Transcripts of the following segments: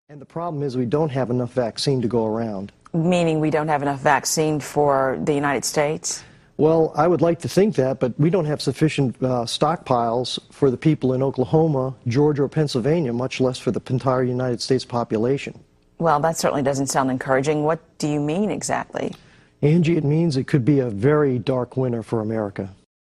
And the problem is we don't have enough vaccine to go around. Meaning we don't have enough vaccine for the United States? Well, I would like to think that, but we don't have sufficient stockpiles for the people in Oklahoma, Georgia, or Pennsylvania, much less for the entire United States population. Well, that certainly doesn't sound encouraging. What do you mean exactly? Angie, it means it could be a very dark winter for America.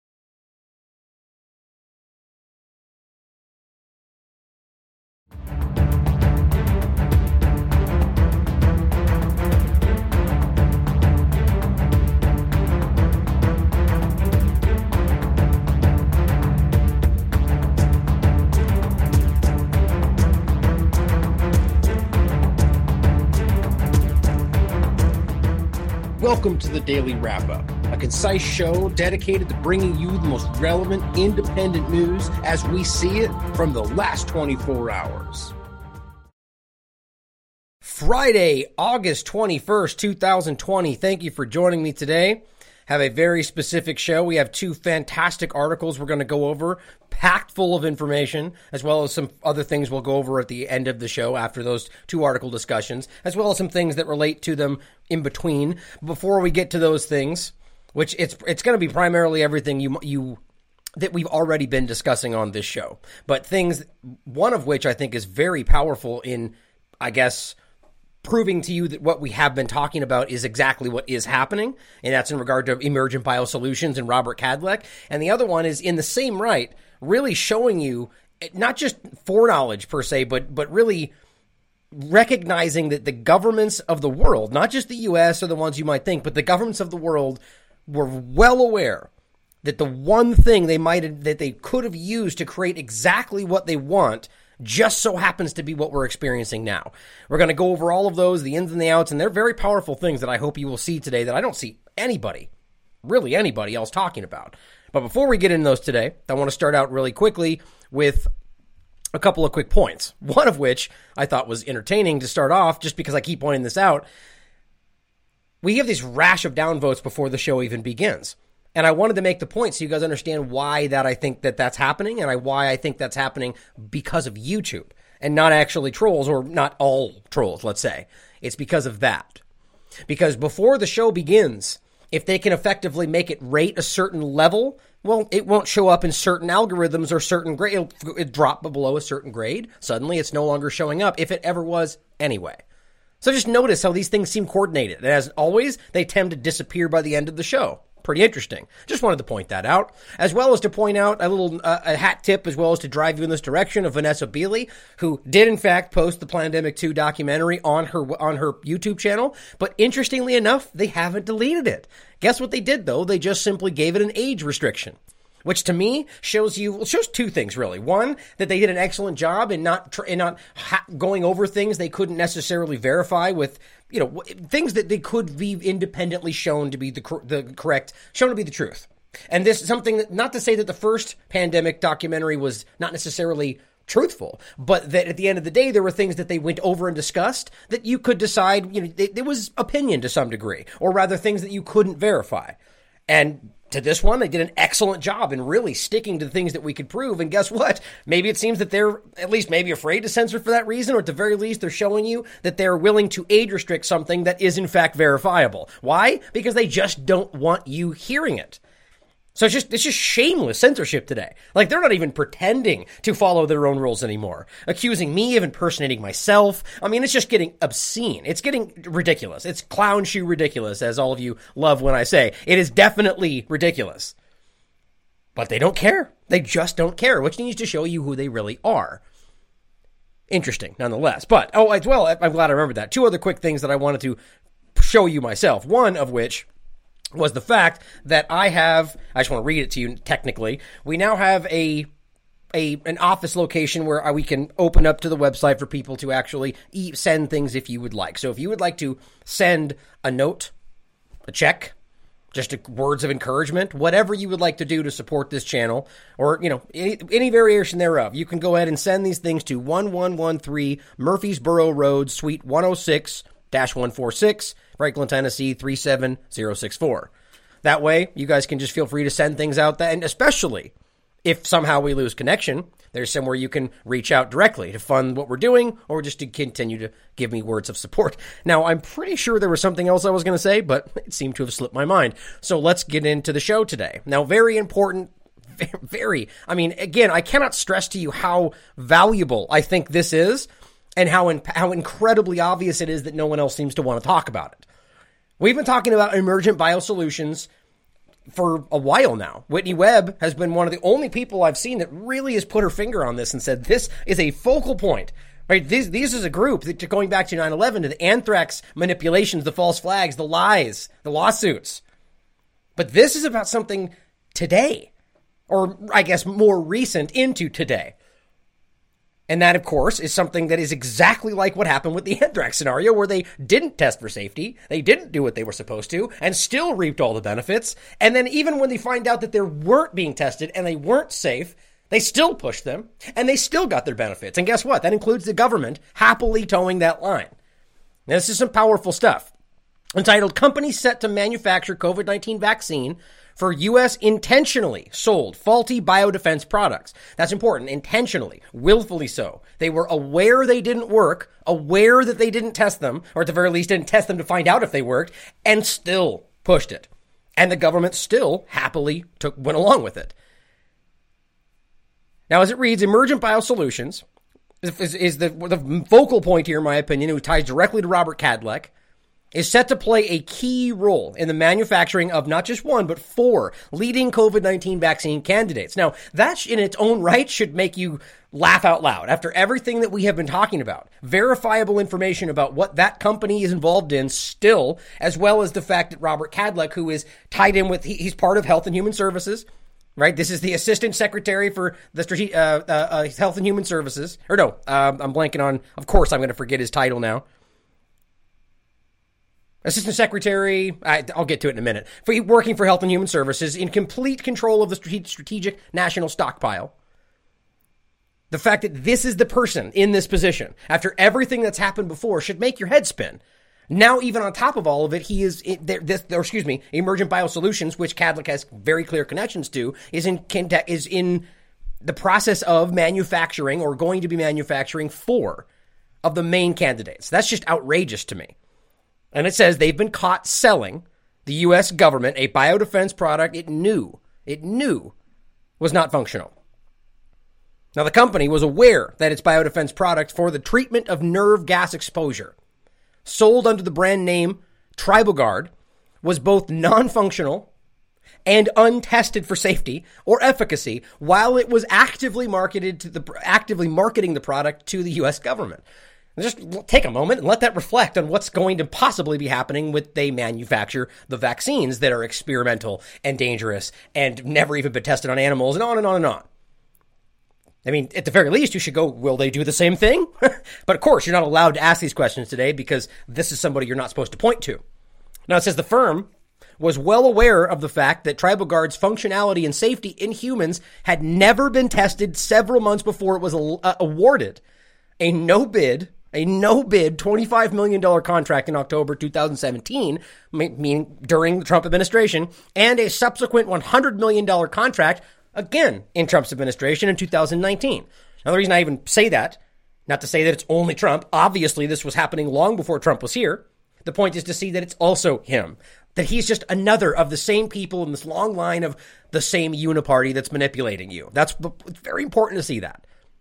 Welcome to the Daily Wrap-Up, a concise show dedicated to bringing you the most relevant independent news as we see it from the last 24 hours. Friday, August 21st, 2020. Thank you for joining me today. Have a very specific show. We have two fantastic articles we're going to go over, packed full of information, as well as some other things we'll go over at the end of the show after those two article discussions, as well as some things that relate to them in between. Before we get to those things, which it's going to be primarily everything you that we've already been discussing on this show, but things, one of which I think is very powerful in, I guess, proving to you that what we have been talking about is exactly what is happening, and that's in regard to Emergent Biosolutions and Robert Kadlec. And the other one is in the same right, really showing you not just foreknowledge per se, but really recognizing that the governments of the world, not just the U.S. or the ones you might think, but the governments of the world were well aware that the one thing that they could have used to create exactly what they want just so happens to be what we're experiencing now. We're going to go over all of those, the ins and the outs, and they're very powerful things that I hope you will see today that I don't see anybody else talking about. But before we get into those today, I want to start out really quickly with a couple of quick points. One of which I thought was entertaining to start off, just because I keep pointing this out. We have this rash of downvotes before the show even begins. And I wanted to make the point so you guys understand why that I think that's happening, and why I think that's happening because of YouTube and not actually trolls, or not all trolls, let's say. It's because of that. Because before the show begins, if they can effectively make it rate a certain level, well, it won't show up in certain algorithms or certain grade. It'll drop below a certain grade. Suddenly it's no longer showing up, if it ever was anyway. So just notice how these things seem coordinated. And as always, they tend to disappear by the end of the show. Pretty interesting. Just wanted to point that out, as well as to point out a little a hat tip, as well as to drive you in this direction of Vanessa Beeley, who did in fact post the Plandemic 2 documentary on her YouTube channel. But interestingly enough, they haven't deleted it. Guess what they did though? They just simply gave it an age restriction, which to me shows two things really. One, that they did an excellent job in not going over things they couldn't necessarily verify with, things that they could be independently shown to be shown to be the truth. And this is something that, not to say that the first pandemic documentary was not necessarily truthful, but that at the end of the day, there were things that they went over and discussed that you could decide, there was opinion to some degree, or rather things that you couldn't verify. And to this one, they did an excellent job in really sticking to the things that we could prove. And guess what? Maybe it seems that they're at least maybe afraid to censor for that reason, or at the very least, they're showing you that they're willing to age restrict something that is in fact verifiable. Why? Because they just don't want you hearing it. So it's just shameless censorship today. Like, they're not even pretending to follow their own rules anymore. Accusing me of impersonating myself. I mean, it's just getting obscene. It's getting ridiculous. It's clown shoe ridiculous, as all of you love when I say. It is definitely ridiculous. But they don't care. They just don't care, which needs to show you who they really are. Interesting, nonetheless. But, as well, I'm glad I remembered that. Two other quick things that I wanted to show you myself. One of which was the fact that I just want to read it to you technically. We now have an office location where we can open up to the website for people to actually send things if you would like. So if you would like to send a note, a check, just words of encouragement, whatever you would like to do to support this channel, or, any variation thereof, you can go ahead and send these things to 1113 Murfreesboro Road, Suite 106-146, Franklin, Tennessee 37064. That way, you guys can just feel free to send things out, and especially If somehow we lose connection, there's somewhere you can reach out directly to fund what we're doing or just to continue to give me words of support. Now, I'm pretty sure there was something else I was going to say, but it seemed to have slipped my mind. So let's get into the show today. Now, very important, again, I cannot stress to you how valuable I think this is and how incredibly obvious it is that no one else seems to want to talk about it. We've been talking about emergent biosolutions for a while now. Whitney Webb has been one of the only people I've seen that really has put her finger on this and said this is a focal point. Right? This is a group that, going back to 9/11, to the anthrax manipulations, the false flags, the lies, the lawsuits. But this is about something today, or I guess more recent into today. And that, of course, is something that is exactly like what happened with the anthrax scenario, where they didn't test for safety, they didn't do what they were supposed to, and still reaped all the benefits. And then even when they find out that they weren't being tested and they weren't safe, they still pushed them, and they still got their benefits. And guess what? That includes the government happily towing that line. Now, this is some powerful stuff. Entitled, Companies Set to Manufacture COVID-19 Vaccine for U.S. Intentionally Sold Faulty Biodefense Products. That's important. Intentionally. Willfully so. They were aware they didn't work, aware that they didn't test them, or at the very least didn't test them to find out if they worked, and still pushed it. And the government still happily went along with it. Now, as it reads, Emergent Biosolutions is the focal point here, in my opinion, who ties directly to Robert Kadlec, is set to play a key role in the manufacturing of not just one, but 4 leading COVID-19 vaccine candidates. Now, that in its own right should make you laugh out loud. After everything that we have been talking about, verifiable information about what that company is involved in still, as well as the fact that Robert Kadlec, who is tied in with, he's part of Health and Human Services, right? This is the Assistant Secretary for the Health and Human Services. I'm blanking on, of course I'm going to forget his title now. Assistant Secretary, I'll get to it in a minute, for working for Health and Human Services, in complete control of the strategic national stockpile. The fact that this is the person in this position, after everything that's happened before, should make your head spin. Now, even on top of all of it, he is, Emergent Biosolutions, which Kadlec has very clear connections to, is in the process of manufacturing, or going to be manufacturing, 4 of the main candidates. That's just outrageous to me. And it says they've been caught selling the U.S. government a biodefense product it knew was not functional. Now, the company was aware that its biodefense product for the treatment of nerve gas exposure, sold under the brand name Tribogard, was both non-functional and untested for safety or efficacy, while it was actively marketing the product to the U.S. government. Just take a moment and let that reflect on what's going to possibly be happening when they manufacture the vaccines that are experimental and dangerous and never even been tested on animals, and on and on and on. I mean, at the very least, you should go, will they do the same thing? But of course, you're not allowed to ask these questions today because this is somebody you're not supposed to point to. Now, it says the firm was well aware of the fact that Tribogard's functionality and safety in humans had never been tested several months before it was awarded a no-bid $25 million contract in October 2017, meaning during the Trump administration, and a subsequent $100 million contract, again, in Trump's administration in 2019. Now, the reason I even say that, not to say that it's only Trump, obviously this was happening long before Trump was here. The point is to see that it's also him, that he's just another of the same people in this long line of the same uniparty that's manipulating you. It's very important to see that.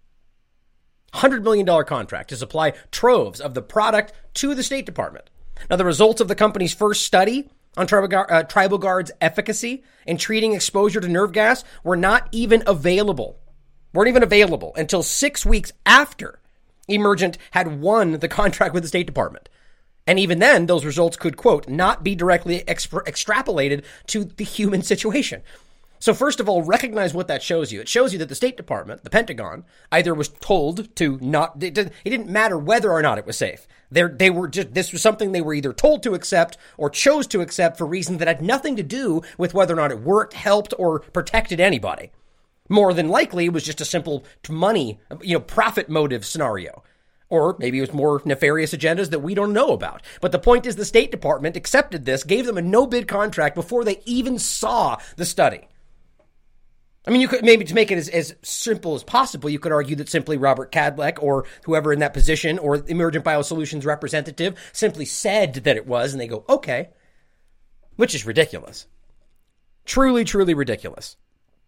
$100 million contract to supply troves of the product to the State Department. Now, the results of the company's first study on Tribogard's efficacy in treating exposure to nerve gas weren't even available until 6 weeks after Emergent had won the contract with the State Department. And even then, those results could, quote, not be directly extrapolated to the human situation. So first of all, recognize what that shows you. It shows you that the State Department, the Pentagon, either was told to not, it didn't matter whether or not it was safe. This was something they were either told to accept or chose to accept for reasons that had nothing to do with whether or not it worked, helped, or protected anybody. More than likely, it was just a simple money, profit motive scenario. Or maybe it was more nefarious agendas that we don't know about. But the point is the State Department accepted this, gave them a no-bid contract before they even saw the study. I mean, you could maybe, to make it as simple as possible, you could argue that simply Robert Kadlec or whoever in that position or Emergent BioSolutions representative simply said that it was, and they go, okay, which is ridiculous. Truly, truly ridiculous.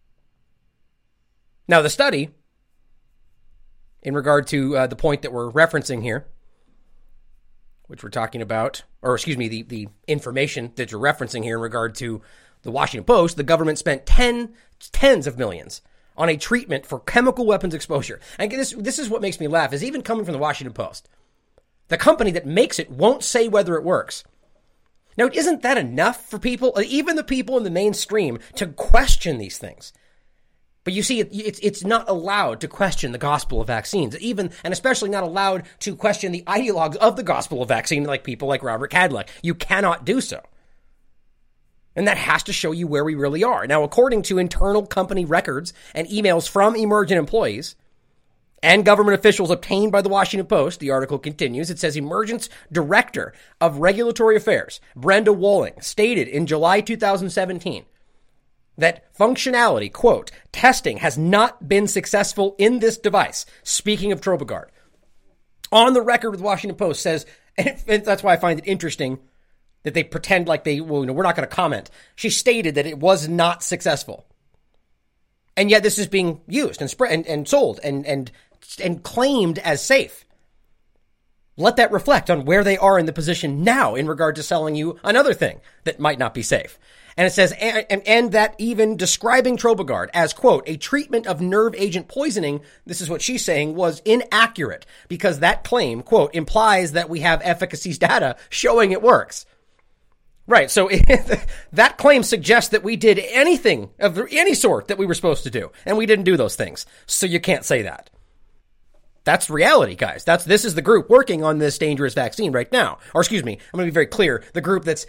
Now, the study, in regard to the point that we're referencing here, which we're talking about, or excuse me, the information that you're referencing here in regard to the Washington Post, the government spent tens of millions on a treatment for chemical weapons exposure. And this is what makes me laugh, is even coming from the Washington Post, the company that makes it won't say whether it works. Now, isn't that enough for people, even the people in the mainstream, to question these things? But you see, it's not allowed to question the gospel of vaccines, even and especially not allowed to question the ideologues of the gospel of vaccine, like people like Robert Kadlec. You cannot do so. And that has to show you where we really are. Now, according to internal company records and emails from Emergent employees and government officials obtained by the Washington Post, the article continues, it says Emergent's Director of Regulatory Affairs, Brenda Wolling, stated in July 2017 that functionality, quote, testing has not been successful in this device. Speaking of Trobigard. On the record with the Washington Post says, and that's why I find it interesting that they pretend like we're not going to comment. She stated that it was not successful. And yet this is being used and spread and sold and claimed as safe. Let that reflect on where they are in the position now in regard to selling you another thing that might not be safe. And it says, and that even describing Trobigard as, quote, a treatment of nerve agent poisoning, this is what she's saying, was inaccurate because that claim, quote, implies that we have efficacy data showing it works. Right, so that claim suggests that we did anything of any sort that we were supposed to do, and we didn't do those things. So you can't say that. That's reality, guys. This is the group working on this dangerous vaccine right now. Or excuse me, I'm going to be very clear. The group that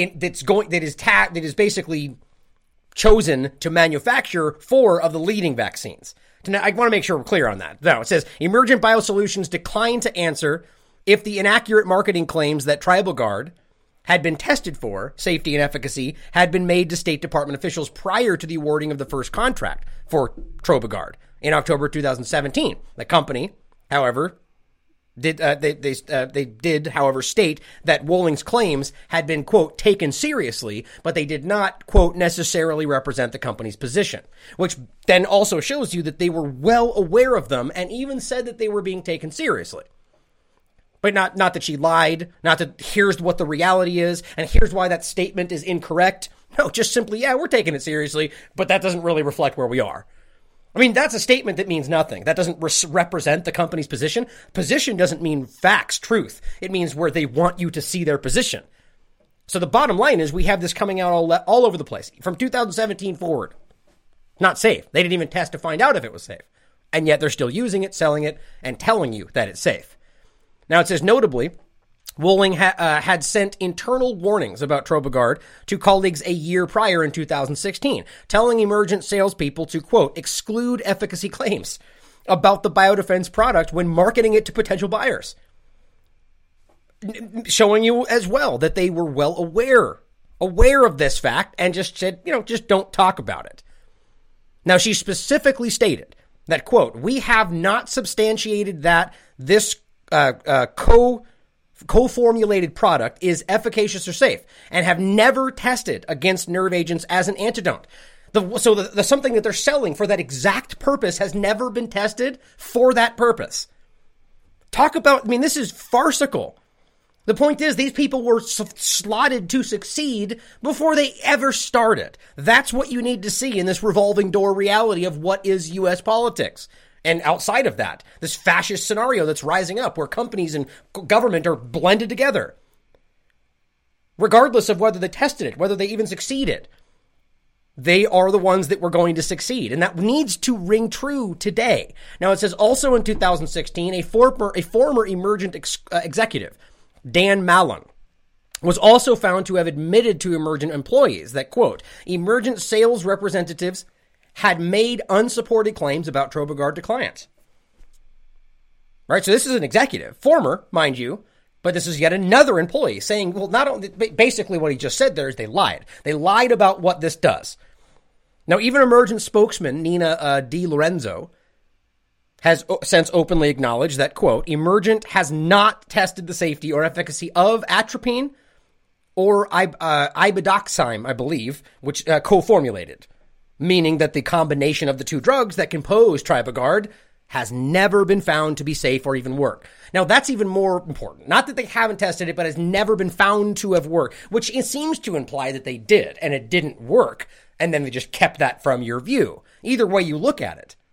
is basically chosen to manufacture 4 of the leading vaccines. Now, I want to make sure we're clear on that. Now, it says Emergent BioSolutions declined to answer if the inaccurate marketing claims that Trobigard had been tested for safety and efficacy had been made to State Department officials prior to the awarding of the first contract for Trobigard in October 2017. The company, however, did however state that Wolling's claims had been, quote, taken seriously, but they did not, quote, necessarily represent the company's position, which then also shows you that they were well aware of them and even said that they were being taken seriously. But not that she lied, not that here's what the reality is, and here's why that statement is incorrect. No, just simply, yeah, we're taking it seriously, but that doesn't really reflect where we are. I mean, that's a statement that means nothing. That doesn't represent the company's position. Position doesn't mean facts, truth. It means where they want you to see their position. So the bottom line is we have this coming out all over the place. From 2017 forward, not safe. They didn't even test to find out if it was safe. And yet they're still using it, selling it, and telling you that it's safe. Now, it says, notably, Wolling had sent internal warnings about Trobigard to colleagues a year prior in 2016, telling Emergent salespeople to, quote, exclude efficacy claims about the biodefense product when marketing it to potential buyers. Showing you as well that they were well aware of this fact and just said, just don't talk about it. Now, she specifically stated that, quote, we have not substantiated that this co-formulated product is efficacious or safe and have never tested against nerve agents as an antidote. The something that they're selling for that exact purpose has never been tested for that purpose. This is farcical. The point is, these people were slotted to succeed before they ever started. That's what you need to see in this revolving door reality of what is U.S. politics. And outside of that, this fascist scenario that's rising up where companies and government are blended together. Regardless of whether they tested it, whether they even succeeded, they are the ones that were going to succeed. And that needs to ring true today. Now, it says also in 2016, a former Emergent executive, Dan Mallon, was also found to have admitted to Emergent employees that, quote, Emergent sales representatives had made unsupported claims about Trobigard to clients. Right? So this is an executive, former, mind you, but this is yet another employee saying, well, not only, basically what he just said there is they lied. They lied about what this does. Now, even Emergent spokesman Nina Di Lorenzo has since openly acknowledged that, quote, Emergent has not tested the safety or efficacy of atropine or ibodoxime, I believe, which co-formulated, meaning that the combination of the two drugs that compose Tribogard has never been found to be safe or even work. Now, that's even more important. Not that they haven't tested it, but has never been found to have worked, which it seems to imply that they did, and it didn't work, and then they just kept that from your view. Either way you look at it,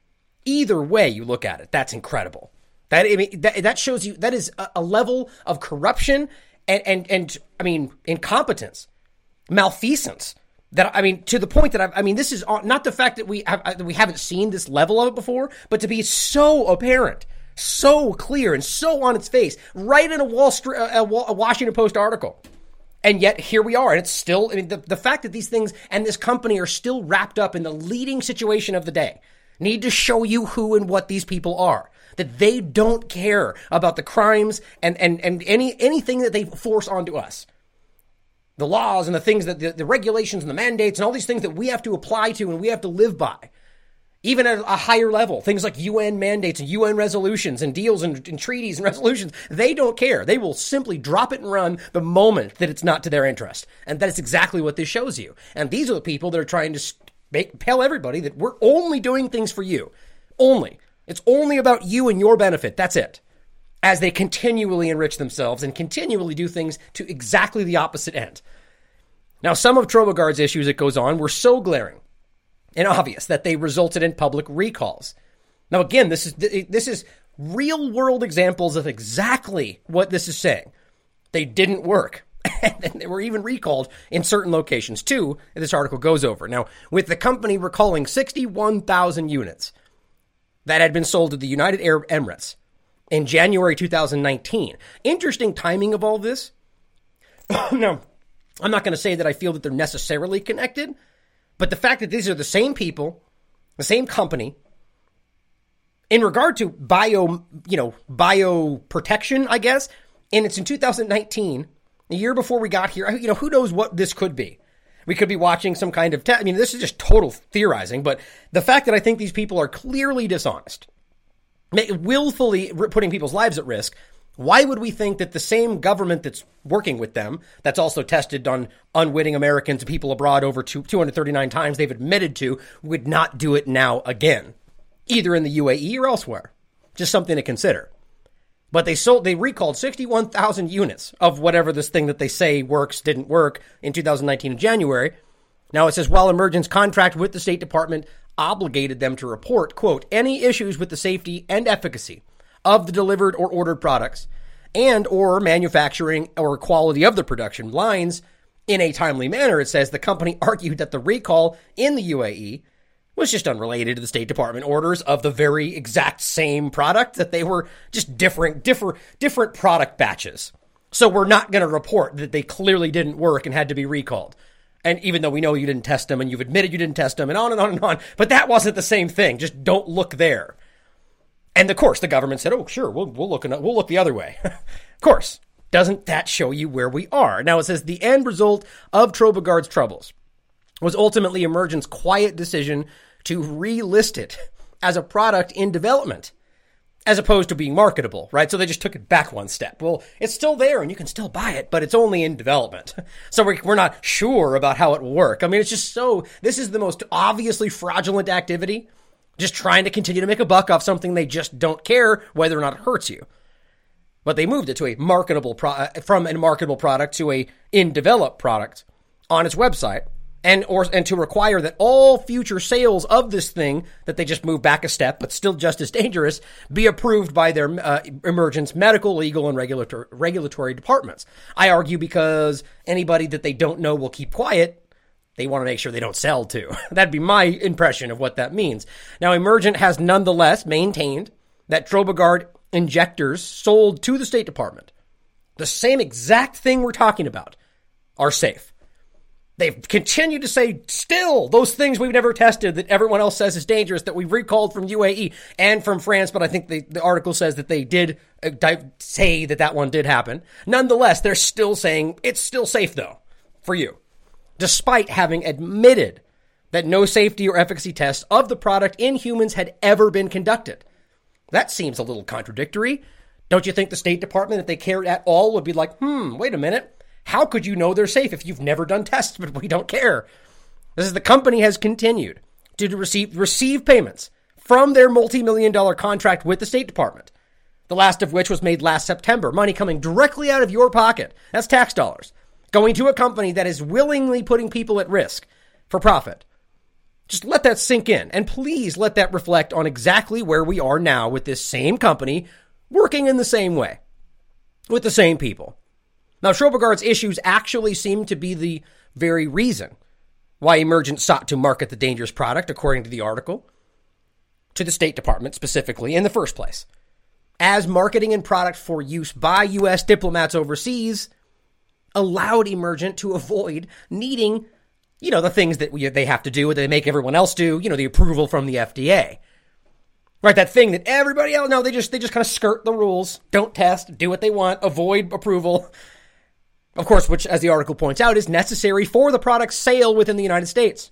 that's incredible. That shows you, that is a level of corruption and incompetence, malfeasance. To the point that this is not the fact that we haven't seen this level of it before, but to be so apparent, so clear, and so on its face, right in a Washington Post article. And yet here we are, and it's still, the fact that these things and this company are still wrapped up in the leading situation of the day need to show you who and what these people are. That they don't care about the crimes and anything that they force onto us. The laws and the things that the regulations and the mandates and all these things that we have to apply to and we have to live by. Even at a higher level, things like UN mandates and UN resolutions and deals and treaties and resolutions, they don't care. They will simply drop it and run the moment that it's not to their interest. And that is exactly what this shows you. And these are the people that are trying to tell everybody that we're only doing things for you. Only. It's only about you and your benefit. That's it. As they continually enrich themselves and continually do things to exactly the opposite end. Now, some of Trobogard's issues, it goes on, were so glaring and obvious that they resulted in public recalls. Now, again, this is real-world examples of exactly what this is saying. They didn't work. And they were even recalled in certain locations, too, and this article goes over. Now, with the company recalling 61,000 units that had been sold to the United Arab Emirates in January 2019. Interesting timing of all this. Now, I'm not going to say that I feel that they're necessarily connected, but the fact that these are the same people, the same company, in regard to bio protection, I guess, and it's in 2019, the year before we got here, who knows what this could be. We could be watching some kind of this is just total theorizing, but the fact that I think these people are clearly dishonest, willfully putting people's lives at risk, why would we think that the same government that's working with them, that's also tested on unwitting Americans and people abroad over 239 times they've admitted to, would not do it now again, either in the UAE or elsewhere? Just something to consider. But they recalled 61,000 units of whatever this thing that they say didn't work in 2019 in January. Now it says, while Emergent's contract with the State Department obligated them to report, quote, any issues with the safety and efficacy of the delivered or ordered products and or manufacturing or quality of the production lines in a timely manner, it says the company argued that the recall in the UAE was just unrelated to the State Department orders of the very exact same product, that they were just different product batches. So we're not going to report that they clearly didn't work and had to be recalled. And even though we know you didn't test them and you've admitted you didn't test them and on and on and on, but that wasn't the same thing. Just don't look there. And of course, the government said, oh, sure, we'll look the other way. Of course. Doesn't that show you where we are? Now it says the end result of Trobogard's troubles was ultimately Emergent's quiet decision to relist it as a product in development, as opposed to being marketable, right? So they just took it back one step. Well, it's still there and you can still buy it, but it's only in development. So we're not sure about how it will work. It's just this is the most obviously fraudulent activity, just trying to continue to make a buck off something they just don't care whether or not it hurts you. But they moved it to a from a marketable product to a in developed product on its website. And to require that all future sales of this thing that they just moved back a step, but still just as dangerous, be approved by their Emergent's medical, legal, and regulatory departments. I argue because anybody that they don't know will keep quiet, they want to make sure they don't sell to. That'd be my impression of what that means. Now, Emergent has nonetheless maintained that Trobogard injectors sold to the State Department, the same exact thing we're talking about, are safe. They've continued to say, still, those things we've never tested that everyone else says is dangerous, that we've recalled from UAE and from France, but I think the article says that they did say that one did happen. Nonetheless, they're still saying it's still safe, though, for you, despite having admitted that no safety or efficacy tests of the product in humans had ever been conducted. That seems a little contradictory. Don't you think the State Department, if they cared at all, would be like, wait a minute. How could you know they're safe if you've never done tests, but we don't care? This is the company has continued to receive payments from their multi-million-dollar contract with the State Department, the last of which was made last September. Money coming directly out of your pocket. That's tax dollars going to a company that is willingly putting people at risk for profit. Just let that sink in. And please let that reflect on exactly where we are now with this same company working in the same way with the same people. Now, Trobigard's issues actually seem to be the very reason why Emergent sought to market the dangerous product, according to the article, to the State Department specifically in the first place, as marketing and product for use by U.S. diplomats overseas allowed Emergent to avoid needing, the things that they have to do, that they make everyone else do, the approval from the FDA. Right, that thing that everybody else, no, they just kind of skirt the rules, don't test, do what they want, avoid approval. Of course, which, as the article points out, is necessary for the product's sale within the United States.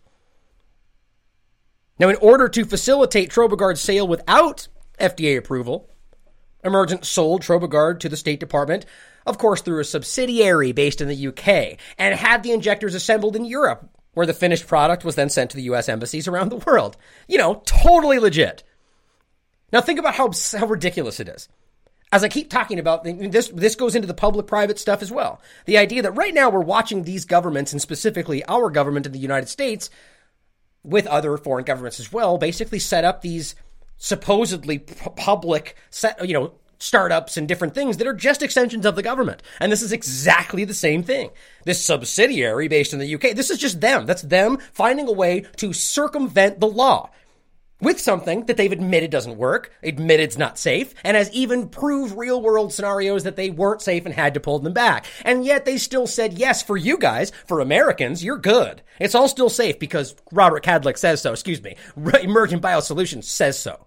Now, in order to facilitate Trobigard's sale without FDA approval, Emergent sold Trobigard to the State Department, of course, through a subsidiary based in the UK, and had the injectors assembled in Europe, where the finished product was then sent to the U.S. embassies around the world. Totally legit. Now, think about how ridiculous it is. As I keep talking about, this goes into the public-private stuff as well. The idea that right now we're watching these governments, and specifically our government in the United States, with other foreign governments as well, basically set up these supposedly public, startups and different things that are just extensions of the government. And this is exactly the same thing. This subsidiary based in the UK, this is just them. That's them finding a way to circumvent the law with something that they've admitted doesn't work, admitted it's not safe, and has even proved real-world scenarios that they weren't safe and had to pull them back. And yet they still said, yes, for you guys, for Americans, you're good. It's all still safe because Robert Kadlec says so, Emergent BioSolutions says so.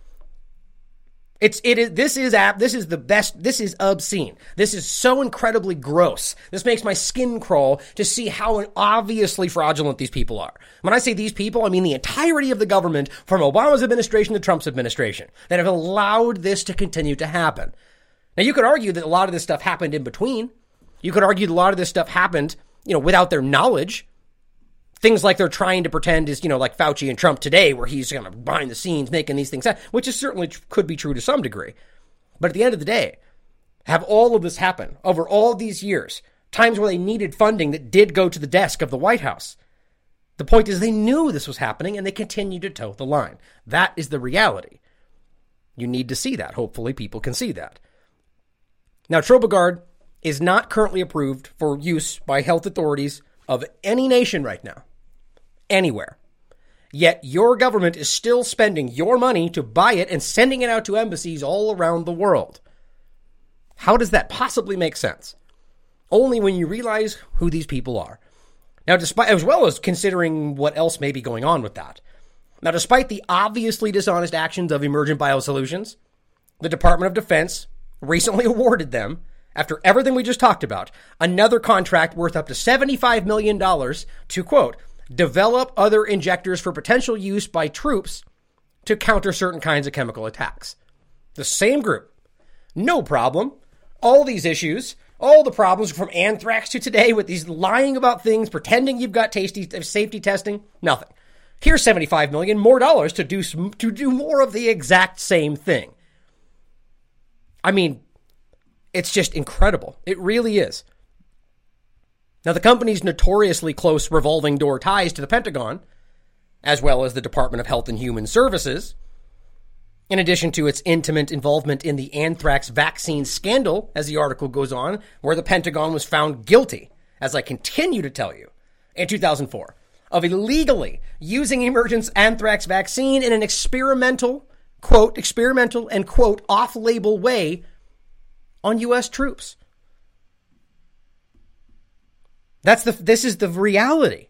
This is the best. This is obscene. This is so incredibly gross. This makes my skin crawl to see how obviously fraudulent these people are. When I say these people, I mean the entirety of the government from Obama's administration to Trump's administration that have allowed this to continue to happen. Now, you could argue that a lot of this stuff happened in between. You could argue that a lot of this stuff happened, without their knowledge. Things like they're trying to pretend is, like Fauci and Trump today, where he's kind of behind the scenes making these things happen, which is certainly could be true to some degree. But at the end of the day, have all of this happen over all these years, times where they needed funding that did go to the desk of the White House. The point is they knew this was happening and they continued to toe the line. That is the reality. You need to see that. Hopefully people can see that. Now, Trobigard is not currently approved for use by health authorities of any nation right now, anywhere. Yet your government is still spending your money to buy it and sending it out to embassies all around the world. How does that possibly make sense? Only when you realize who these people are. Now, despite, as well as considering what else may be going on with that. Now, despite the obviously dishonest actions of Emergent BioSolutions, the Department of Defense recently awarded them, after everything we just talked about, another contract worth up to $75 million to, quote, develop other injectors for potential use by troops to counter certain kinds of chemical attacks. The same group. No problem. All these issues, all the problems from anthrax to today with these lying about things, pretending you've got safety testing, nothing. Here's $75 million more dollars to do more of the exact same thing. I mean, it's just incredible. It really is. Now, the company's notoriously close revolving door ties to the Pentagon, as well as the Department of Health and Human Services, in addition to its intimate involvement in the anthrax vaccine scandal, as the article goes on, where the Pentagon was found guilty, as I continue to tell you, in 2004, of illegally using Emergent's anthrax vaccine in an experimental and, quote, off-label way on U.S. troops. This is the reality.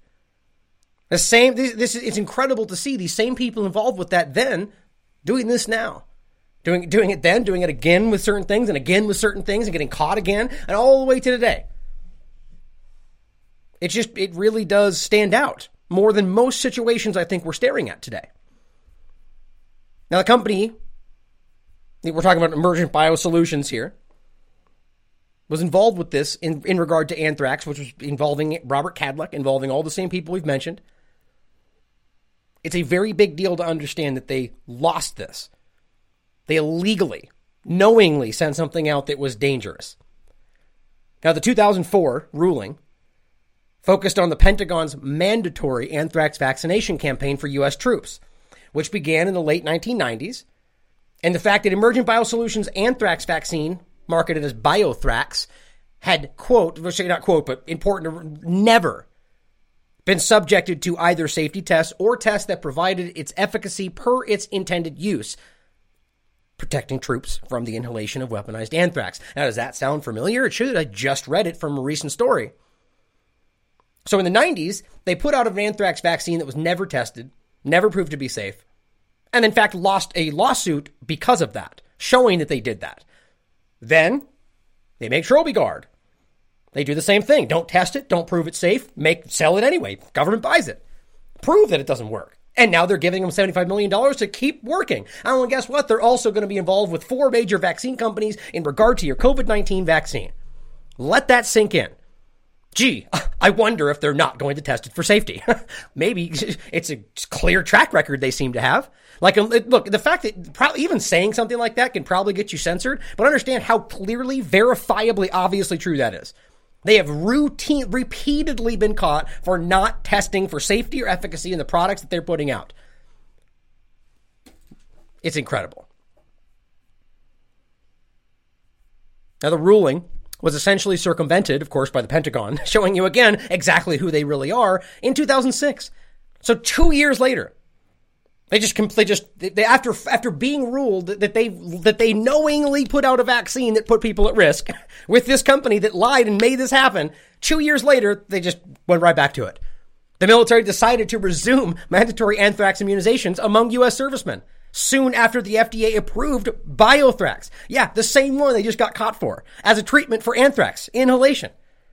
It's incredible to see these same people involved with that then doing this now. Doing it then, doing it again with certain things and again with certain things and getting caught again and all the way to today. It really does stand out more than most situations I think we're staring at today. Now, the company, we're talking about Emergent BioSolutions here, was involved with this in regard to anthrax, which was involving Robert Kadlec, involving all the same people we've mentioned. It's a very big deal to understand that they lost this. They illegally, knowingly sent something out that was dangerous. Now, the 2004 ruling focused on the Pentagon's mandatory anthrax vaccination campaign for U.S. troops, which began in the late 1990s, and the fact that Emergent BioSolutions' anthrax vaccine, marketed as BioThrax, had, quote, not quote, but important, never been subjected to either safety tests or tests that provided its efficacy per its intended use, protecting troops from the inhalation of weaponized anthrax. Now, does that sound familiar? It should. I just read it from a recent story. So in the 90s, they put out an anthrax vaccine that was never tested, never proved to be safe, and in fact lost a lawsuit because of that, showing that they did that. Then they make Trobigard. They do the same thing. Don't test it, don't prove it safe, sell it anyway. Government buys it. Prove that it doesn't work. And now they're giving them $75 million to keep working. Oh, and guess what? They're also going to be involved with 4 major vaccine companies in regard to your COVID-19 vaccine. Let that sink in. Gee, I wonder if they're not going to test it for safety. Maybe it's a clear track record they seem to have. Like, look, the fact that even saying something like that can probably get you censored, but understand how clearly, verifiably, obviously true that is. They have repeatedly been caught for not testing for safety or efficacy in the products that they're putting out. It's incredible. Now, the ruling was essentially circumvented, of course, by the Pentagon, showing you again exactly who they really are in 2006. So 2 years later, after being ruled that they knowingly put out a vaccine that put people at risk with this company that lied and made this happen, 2 years later, they just went right back to it. The military decided to resume mandatory anthrax immunizations among U.S. servicemen soon after the FDA approved BioThrax. Yeah, the same one they just got caught for as a treatment for anthrax inhalation.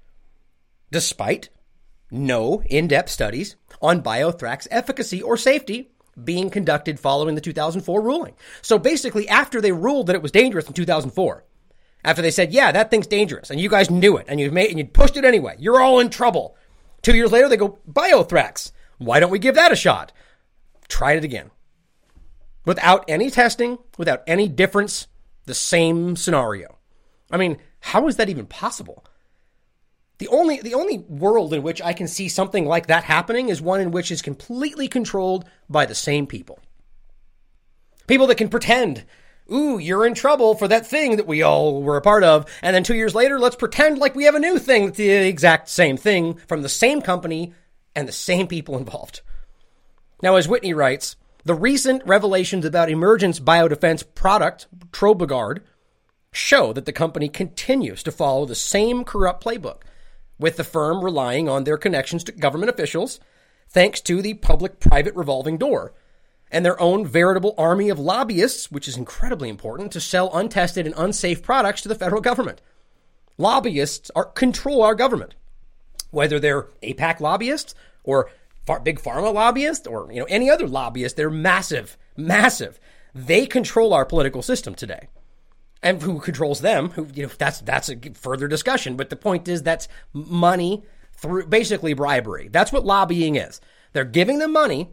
Despite no in-depth studies on BioThrax efficacy or safety being conducted following the 2004 ruling. So basically, after they ruled that it was dangerous in 2004, after they said, yeah, that thing's dangerous, and you guys knew it, and you pushed it anyway, you're all in trouble. 2 years later, they go, BioThrax. Why don't we give that a shot? Tried it again. Without any testing, without any difference, the same scenario. I mean, how is that even possible? The only world in which I can see something like that happening is one in which is completely controlled by the same people. People that can pretend, ooh, you're in trouble for that thing that we all were a part of, and then 2 years later, let's pretend like we have a new thing that's the exact same thing from the same company and the same people involved. Now, as Whitney writes, the recent revelations about Emergent's biodefense product, Trobigard, show that the company continues to follow the same corrupt playbook, with the firm relying on their connections to government officials, thanks to the public-private revolving door, and their own veritable army of lobbyists, which is incredibly important, to sell untested and unsafe products to the federal government. Lobbyists control our government, whether they're AIPAC lobbyists or big pharma lobbyists or any other lobbyist. They're massive. They control our political system today. And who controls them? That's a further discussion. But the point is, that's money through basically bribery. That's what lobbying is. They're giving them money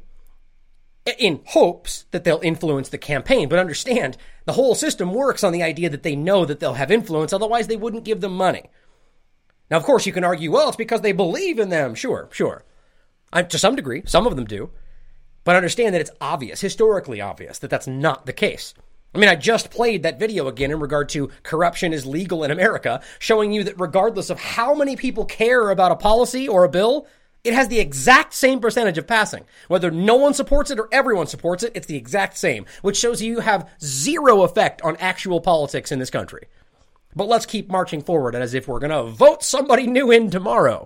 in hopes that they'll influence the campaign. But understand, the whole system works on the idea that they know that they'll have influence. Otherwise, they wouldn't give them money. Now, of course, you can argue, well, it's because they believe in them. Sure. To some degree, some of them do. But understand that it's obvious, historically obvious, that that's not the case. I mean, I just played that video again in regard to corruption is legal in America, showing you that regardless of how many people care about a policy or a bill, it has the exact same percentage of passing. Whether no one supports it or everyone supports it, it's the exact same, which shows you have zero effect on actual politics in this country. But let's keep marching forward as if we're going to vote somebody new in tomorrow.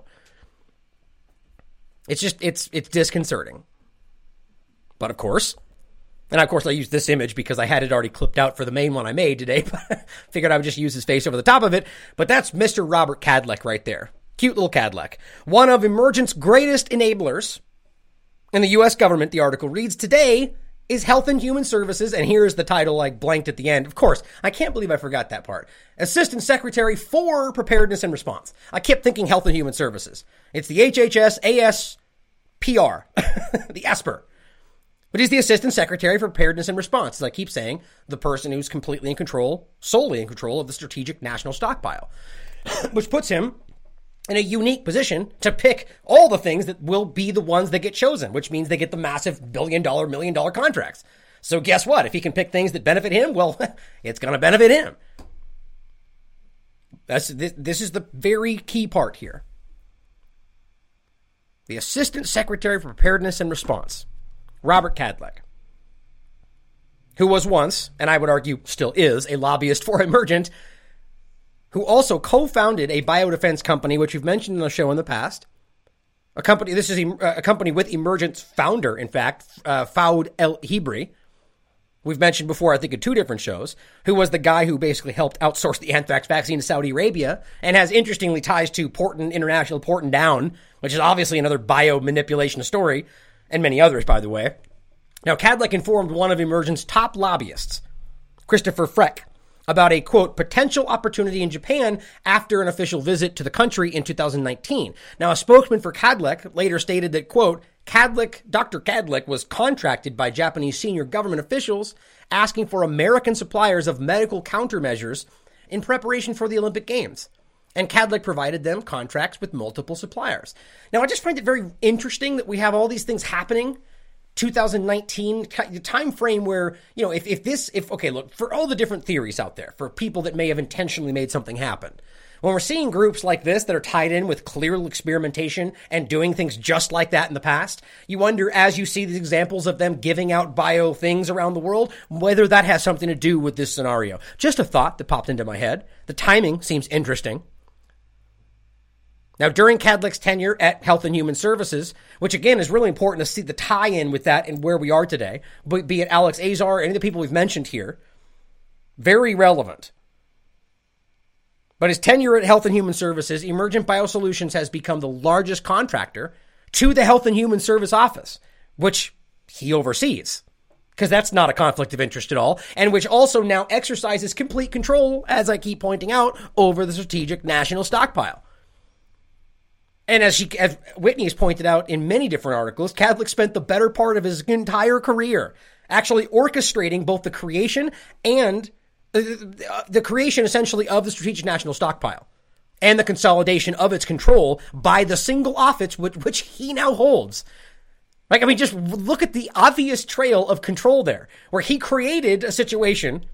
It's disconcerting. But of course, I used this image because I had it already clipped out for the main one I made today, but figured I would just use his face over the top of it. But that's Mr. Robert Kadlec right there. Cute little Kadlec. One of Emergent's greatest enablers And the U.S. government, the article reads, today is Health and Human Services, and here's the title, like blanked at the end. Of course, I can't believe I forgot that part. Assistant Secretary for Preparedness and Response. I kept thinking Health and Human Services. It's the HHS ASPR, the ASPR. But he's the Assistant Secretary for Preparedness and Response, as I keep saying, the person who's completely in control, solely in control of the Strategic National Stockpile, which puts him in a unique position to pick all the things that will be the ones that get chosen, which means they get the massive billion-dollar, million-dollar contracts. So guess what? If he can pick things that benefit him, well, it's going to benefit him. This is the very key part here. The Assistant Secretary for Preparedness and Response, Robert Kadlec, who was once, and I would argue still is, a lobbyist for Emergent, who also co-founded a biodefense company, which we've mentioned on the show in the past. This is a company with Emergent's founder, in fact, Fouad El-Hibri. We've mentioned before, I think, in 2 different shows, who was the guy who basically helped outsource the anthrax vaccine to Saudi Arabia and has, interestingly, ties to International Porton Down, which is obviously another biomanipulation story, and many others, by the way. Now, Kadlec informed one of Emergent's top lobbyists, Christopher Freck, about a, quote, potential opportunity in Japan after an official visit to the country in 2019. Now, a spokesman for Kadlec later stated that, quote, Dr. Kadlec was contracted by Japanese senior government officials asking for American suppliers of medical countermeasures in preparation for the Olympic Games. And Kadlec provided them contracts with multiple suppliers. Now, I just find it very interesting that we have all these things happening 2019, the time frame where, you know, okay, look, for all the different theories out there, for people that may have intentionally made something happen, when we're seeing groups like this that are tied in with clear experimentation and doing things just like that in the past, you wonder, as you see these examples of them giving out bio things around the world, whether that has something to do with this scenario. Just a thought that popped into my head. The timing seems interesting. Now, during Kadlec's tenure at Health and Human Services, which again is really important to see the tie-in with that and where we are today, be it Alex Azar, any of the people we've mentioned here, very relevant. But his tenure at Health and Human Services, Emergent BioSolutions has become the largest contractor to the Health and Human Service Office, which he oversees, because that's not a conflict of interest at all, and which also now exercises complete control, as I keep pointing out, over the Strategic National Stockpile. And as Whitney has pointed out in many different articles, Kadlec spent the better part of his entire career actually orchestrating both the creation and the creation essentially of the Strategic National Stockpile and the consolidation of its control by the single office which he now holds. Like, I mean, just look at the obvious trail of control there, where he created a situation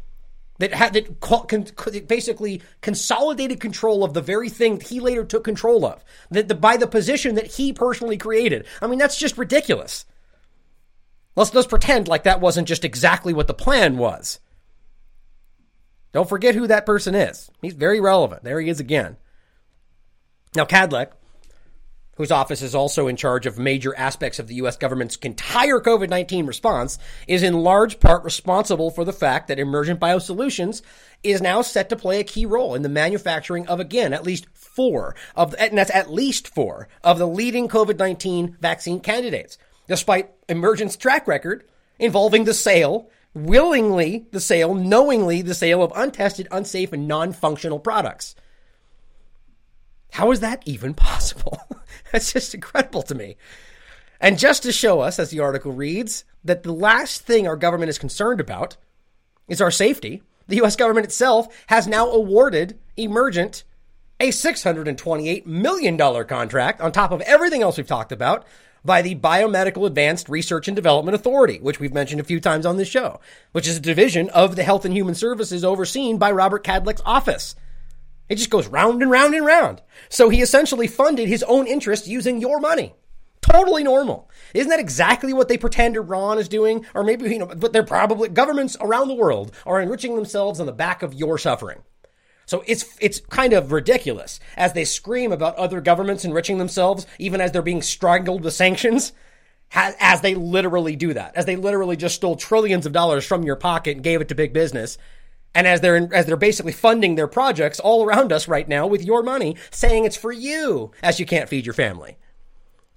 that basically consolidated control of the very thing that he later took control of, by the position that he personally created. I mean, that's just ridiculous. Let's pretend like that wasn't just exactly what the plan was. Don't forget who that person is. He's very relevant. There he is again. Now, Kadlec, whose office is also in charge of major aspects of the U.S. government's entire COVID-19 response, is in large part responsible for the fact that Emergent BioSolutions is now set to play a key role in the manufacturing of, again, at least four of the leading COVID-19 vaccine candidates, despite Emergent's track record involving knowingly the sale of untested, unsafe, and non-functional products. How is that even possible? That's just incredible to me. And just to show us, as the article reads, that the last thing our government is concerned about is our safety, the U.S. government itself has now awarded Emergent a $628 million contract on top of everything else we've talked about by the Biomedical Advanced Research and Development Authority, which we've mentioned a few times on this show, which is a division of the Health and Human Services overseen by Robert Kadlec's office. It just goes round and round and round. So he essentially funded his own interests using your money. Totally normal. Isn't that exactly what they pretend Iran is doing? Or maybe, but they're probably, governments around the world are enriching themselves on the back of your suffering. So it's kind of ridiculous as they scream about other governments enriching themselves, even as they're being strangled with sanctions, as they literally do that, as they literally just stole trillions of dollars from your pocket and gave it to big business. And as they're basically funding their projects all around us right now with your money, saying it's for you, as you can't feed your family.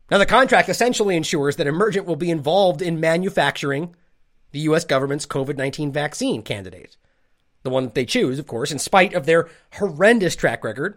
Now, the contract essentially ensures that Emergent will be involved in manufacturing the U.S. government's COVID-19 vaccine candidate. The one that they choose, of course, in spite of their horrendous track record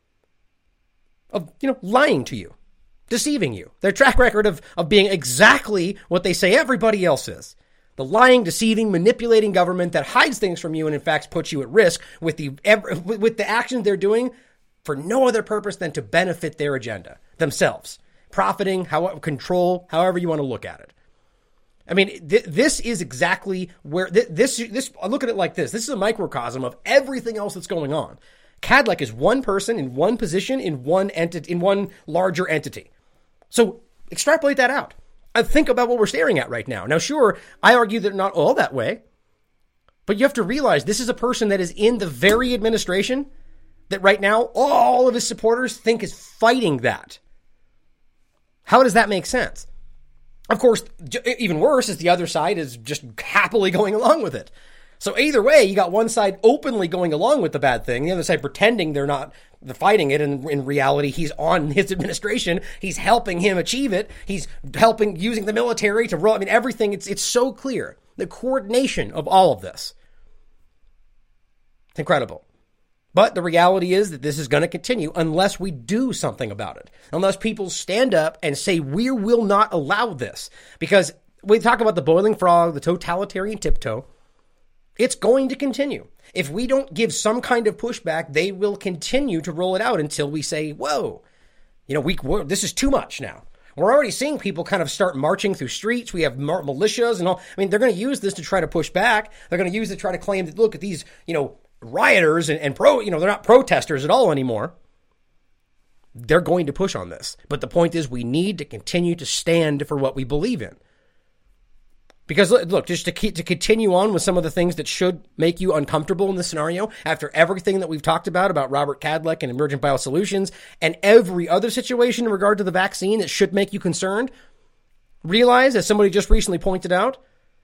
of, lying to you, deceiving you. Their track record of being exactly what they say everybody else is. The lying, deceiving, manipulating government that hides things from you and in fact puts you at risk with the actions they're doing for no other purpose than to benefit their agenda themselves. Profiting, control, however you want to look at it. I mean, this is exactly where this. I look at it like this. This is a microcosm of everything else that's going on. Kadlec is one person in one position in one entity, in one larger entity. So extrapolate that out. And think about what we're staring at right now. Now, sure, I argue that not all that way, but you have to realize this is a person that is in the very administration that right now all of his supporters think is fighting that. How does that make sense? Of course, even worse is the other side is just happily going along with it. So either way, you got one side openly going along with the bad thing, the other side pretending they're fighting it, and in reality, he's on his administration. He's helping him achieve it. He's helping using the military to roll. I mean, everything. It's so clear. The coordination of all of this. It's incredible. But the reality is that this is going to continue unless we do something about it. Unless people stand up and say, we will not allow this. Because we talk about the boiling frog, the totalitarian tiptoe. It's going to continue. If we don't give some kind of pushback, they will continue to roll it out until we say, whoa, this is too much now. We're already seeing people kind of start marching through streets. We have militias and all. I mean, they're going to use this to try to push back. They're going to use it to try to claim that, look at these, rioters and they're not protesters at all anymore. They're going to push on this. But the point is we need to continue to stand for what we believe in. Because look, just to continue on with some of the things that should make you uncomfortable in this scenario, after everything that we've talked about Robert Kadlec and Emergent BioSolutions and every other situation in regard to the vaccine that should make you concerned, realize, as somebody just recently pointed out,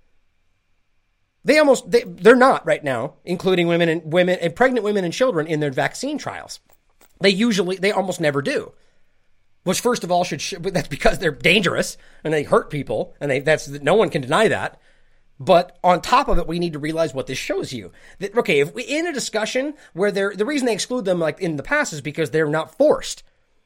they're not right now including women and pregnant women and children in their vaccine trials. They almost never do. Which, first of all, that's because they're dangerous and they hurt people, and no one can deny that. But on top of it, we need to realize what this shows you. That, okay, if we in a discussion where the reason they exclude them like in the past is because they're not forced.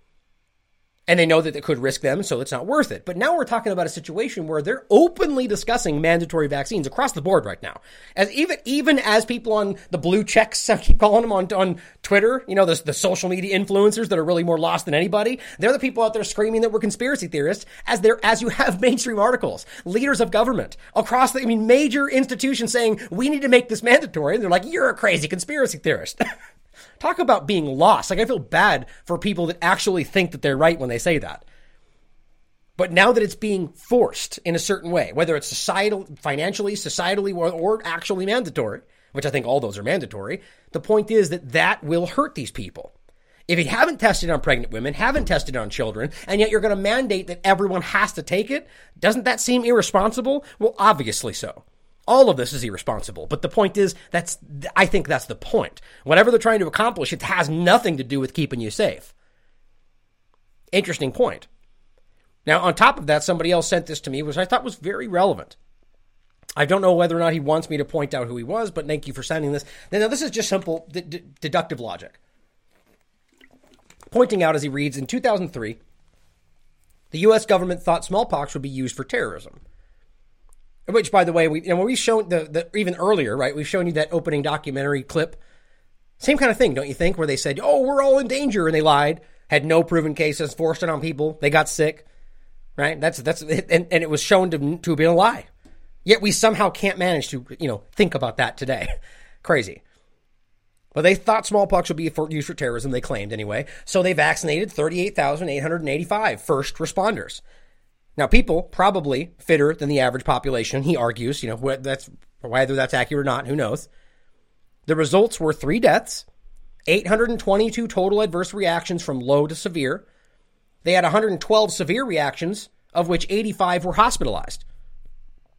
And they know that it could risk them, so it's not worth it. But now we're talking about a situation where they're openly discussing mandatory vaccines across the board right now. As even as people on the blue checks, I keep calling them on Twitter, the social media influencers that are really more lost than anybody. They're the people out there screaming that we're conspiracy theorists as you have mainstream articles, leaders of government across major institutions saying we need to make this mandatory. And they're like, you're a crazy conspiracy theorist. Talk about being lost. I feel bad for people that actually think that they're right when they say that. But now that it's being forced in a certain way, whether it's financially, societally, or actually mandatory, which I think all those are mandatory, the point is that will hurt these people. If you haven't tested on pregnant women, haven't tested on children, and yet you're going to mandate that everyone has to take it, doesn't that seem irresponsible? Well, obviously so. All of this is irresponsible. But the point is, I think that's the point. Whatever they're trying to accomplish, it has nothing to do with keeping you safe. Interesting point. Now, on top of that, somebody else sent this to me, which I thought was very relevant. I don't know whether or not he wants me to point out who he was, but thank you for sending this. Now, this is just simple deductive logic. Pointing out, as he reads, in 2003, the U.S. government thought smallpox would be used for terrorism. Which, by the way, we've shown even earlier, right? We've shown you that opening documentary clip. Same kind of thing, don't you think? Where they said, "Oh, we're all in danger," and they lied, had no proven cases, forced it on people, they got sick, right? That's and it was shown to have been a lie. Yet we somehow can't manage to think about that today. Crazy. Well, they thought smallpox would be used for terrorism. They claimed anyway, so they vaccinated 38,885 first responders. Now, people probably fitter than the average population, he argues, whether that's accurate or not, who knows. The results were 3 deaths, 822 total adverse reactions from low to severe. They had 112 severe reactions, of which 85 were hospitalized.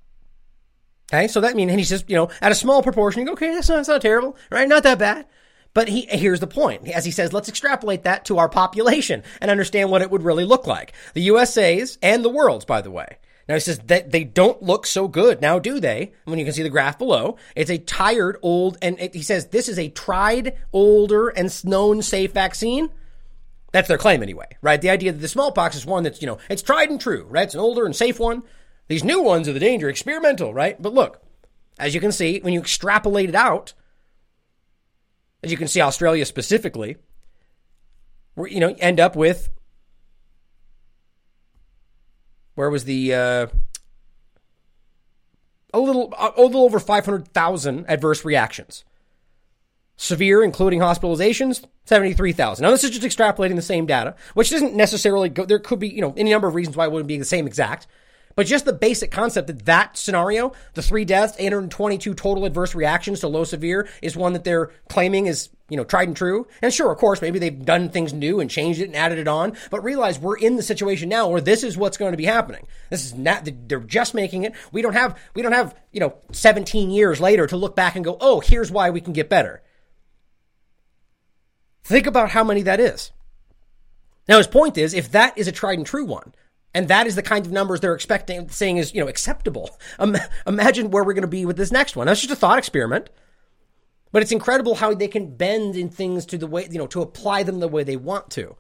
Okay, so that means, and he says, at a small proportion, you go, okay, that's not terrible, right? Not that bad. But here's the point. As he says, let's extrapolate that to our population and understand what it would really look like. The USA's and the world's, by the way. Now, he says that they don't look so good now, do they? When you can see the graph below, it's a tired, old, and he says this is a tried, older, and known safe vaccine. That's their claim anyway, right? The idea that the smallpox is one that's, it's tried and true, right? It's an older and safe one. These new ones are the danger, experimental, right? But look, as you can see, when you extrapolate it out, as you can see, Australia specifically, we end up with, where was the, a little over 500,000 adverse reactions. Severe, including hospitalizations, 73,000. Now, this is just extrapolating the same data, which doesn't necessarily go, there could be, any number of reasons why it wouldn't be the same exact. But just the basic concept that scenario, the 3 deaths, 822 total adverse reactions to low severe, is one that they're claiming is, tried and true. And sure, of course, maybe they've done things new and changed it and added it on. But realize we're in the situation now where this is what's going to be happening. This is not, they're just making it. We don't have, 17 years later to look back and go, oh, here's why we can get better. Think about how many that is. Now, his point is, if that is a tried and true one, and that is the kind of numbers they're expecting, saying is, acceptable. Imagine where we're going to be with this next one. That's just a thought experiment. But it's incredible how they can bend in things to the way, to apply them the way they want to.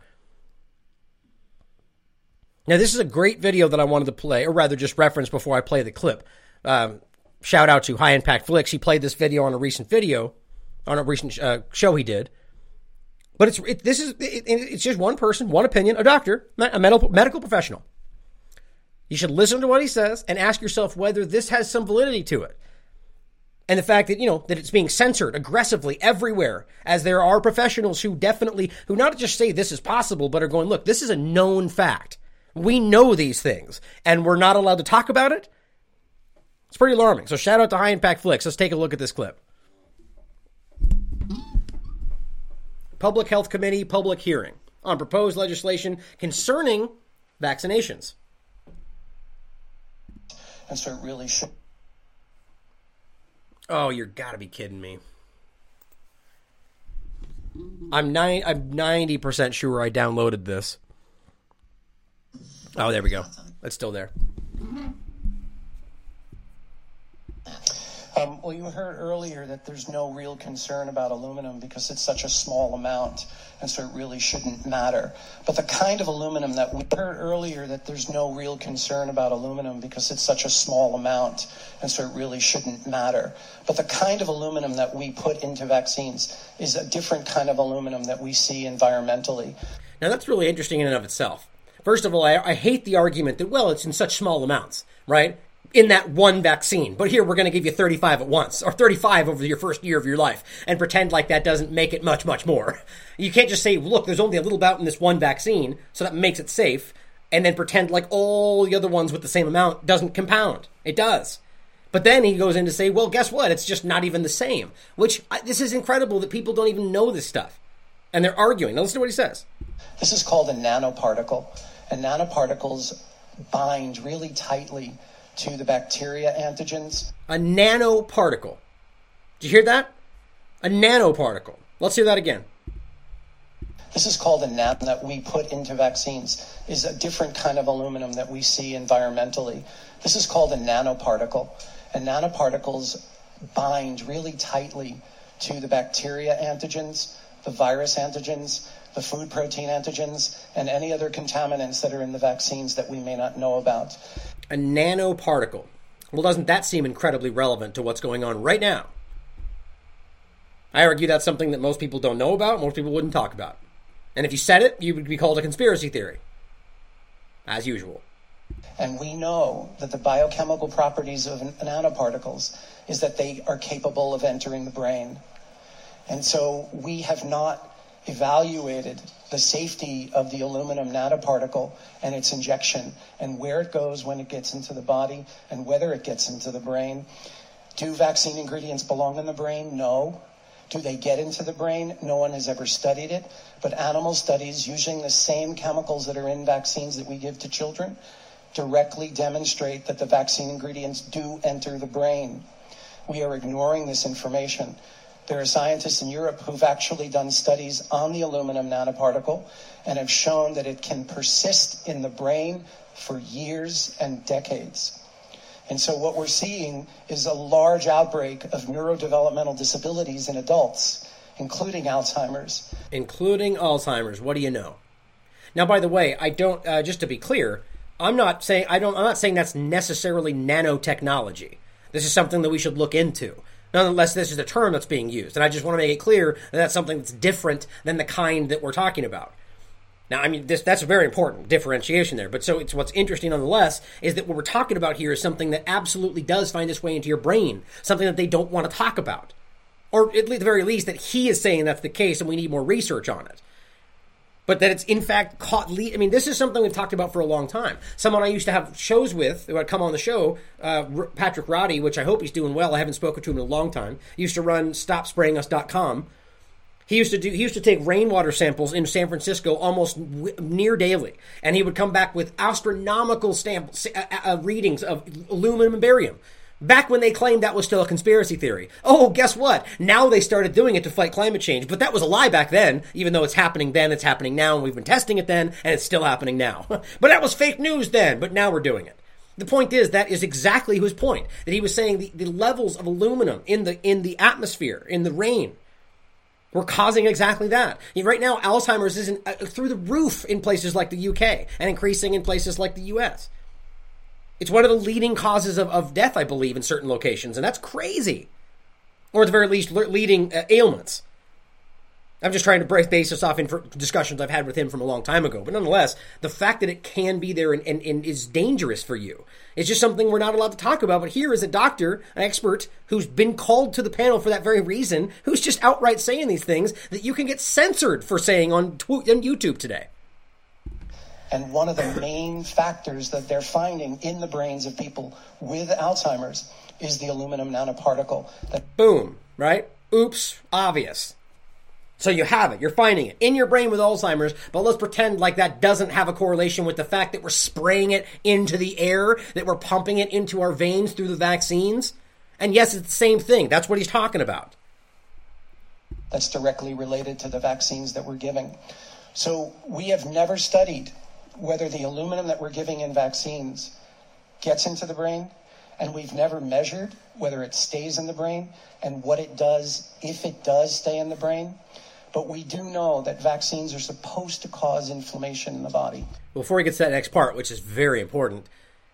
Now, this is a great video that I wanted to play, or rather just reference before I play the clip. Shout out to High Impact Flicks. He played this video on a recent show he did. But it's just one person, one opinion, a doctor, a medical professional. You should listen to what he says and ask yourself whether this has some validity to it. And the fact that, that it's being censored aggressively everywhere, as there are professionals who not just say this is possible, but are going, look, this is a known fact. We know these things, and we're not allowed to talk about it. It's pretty alarming. So shout out to High Impact Flicks. Let's take a look at this clip. Public Health Committee public hearing on proposed legislation concerning vaccinations. And so it really should. Oh, you're gotta be kidding me. I'm 90% sure I downloaded this. Oh, there we go. It's still there. Well, you heard earlier that there's no real concern about aluminum because it's such a small amount, and so it really shouldn't matter. But the kind of aluminum that we heard earlier that there's no real concern about aluminum because it's such a small amount, and so it really shouldn't matter. But the kind of aluminum that we put into vaccines is a different kind of aluminum that we see environmentally. Now, that's really interesting in and of itself. First of all, I hate the argument that, well, it's in such small amounts, right? In that one vaccine. But here we're going to give you 35 at once, or 35 over your first year of your life, and pretend like that doesn't make it much, much more. You can't just say, look, there's only a little amount in this one vaccine, so that makes it safe, and then pretend like all the other ones with the same amount doesn't compound. It does. But then he goes in to say, well, guess what? It's just not even the same. This is incredible that people don't even know this stuff. And they're arguing. Now listen to what he says. This is called a nanoparticle. And nanoparticles bind really tightly to the bacteria antigens. A nanoparticle. Did you hear that? A nanoparticle. Let's hear that again. This is called a nano that we put into vaccines is a different kind of aluminum that we see environmentally. This is called a nanoparticle. And nanoparticles bind really tightly to the bacteria antigens, the virus antigens, the food protein antigens, and any other contaminants that are in the vaccines that we may not know about. A nanoparticle. Well, doesn't that seem incredibly relevant to what's going on right now? I argue that's something that most people don't know about, most people wouldn't talk about. And if you said it, you would be called a conspiracy theory. As usual. And we know that the biochemical properties of nanoparticles is that they are capable of entering the brain. And so we have not evaluated the safety of the aluminum nanoparticle and its injection and where it goes when it gets into the body and whether it gets into the brain. Do vaccine ingredients belong in the brain? No. Do they get into the brain? No one has ever studied it. But animal studies using the same chemicals that are in vaccines that we give to children directly demonstrate that the vaccine ingredients do enter the brain. We are ignoring this information. There are scientists in Europe who've actually done studies on the aluminum nanoparticle and have shown that it can persist in the brain for years and decades. And so what we're seeing is a large outbreak of neurodevelopmental disabilities in adults, including Alzheimer's. Including Alzheimer's. What do you know? Now, by the way, I don't. Just to be clear, I'm not saying that's necessarily nanotechnology. This is something that we should look into. Nonetheless, this is a term that's being used, and I just want to make it clear that that's something that's different than the kind that we're talking about. Now, I mean, that's a very important differentiation there. But so it's what's interesting, nonetheless, is that what we're talking about here is something that absolutely does find its way into your brain, something that they don't want to talk about, or at the very least that he is saying that's the case, and we need more research on it. But that it's in fact caught I mean, this is something we've talked about for a long time. Someone I used to have shows with, who had come on the show, Patrick Roddy, which I hope he's doing well. I haven't spoken to him in a long time. He used to run StopSprayingUs.com. He used to take rainwater samples in San Francisco almost near daily, and he would come back with astronomical readings of aluminum and barium. Back when they claimed that was still a conspiracy theory. Oh, guess what? Now they started doing it to fight climate change. But that was a lie back then. Even though it's happening then, it's happening now. And we've been testing it then, and it's still happening now. But that was fake news then. But now we're doing it. The point is, that is exactly his point. That he was saying the levels of aluminum in the atmosphere, in the rain, were causing exactly that. Right now, Alzheimer's is through the roof in places like the UK and increasing in places like the US. It's one of the leading causes of death, I believe, in certain locations, and that's crazy. Or at the very least, leading ailments. I'm just trying to base this off in discussions I've had with him from a long time ago. But nonetheless, the fact that it can be there and is dangerous for you is just something we're not allowed to talk about. But here is a doctor, an expert, who's been called to the panel for that very reason, who's just outright saying these things that you can get censored for saying on YouTube today. And one of the main factors that they're finding in the brains of people with Alzheimer's is the aluminum nanoparticle. Boom, right? Oops, obvious. So you have it. You're finding it in your brain with Alzheimer's, but let's pretend like that doesn't have a correlation with the fact that we're spraying it into the air, that we're pumping it into our veins through the vaccines. And yes, it's the same thing. That's what he's talking about. That's directly related to the vaccines that we're giving. So we have never studied whether the aluminum that we're giving in vaccines gets into the brain, and we've never measured whether it stays in the brain and what it does if it does stay in the brain. But we do know that vaccines are supposed to cause inflammation in the body. Before he gets to that next part, which is very important,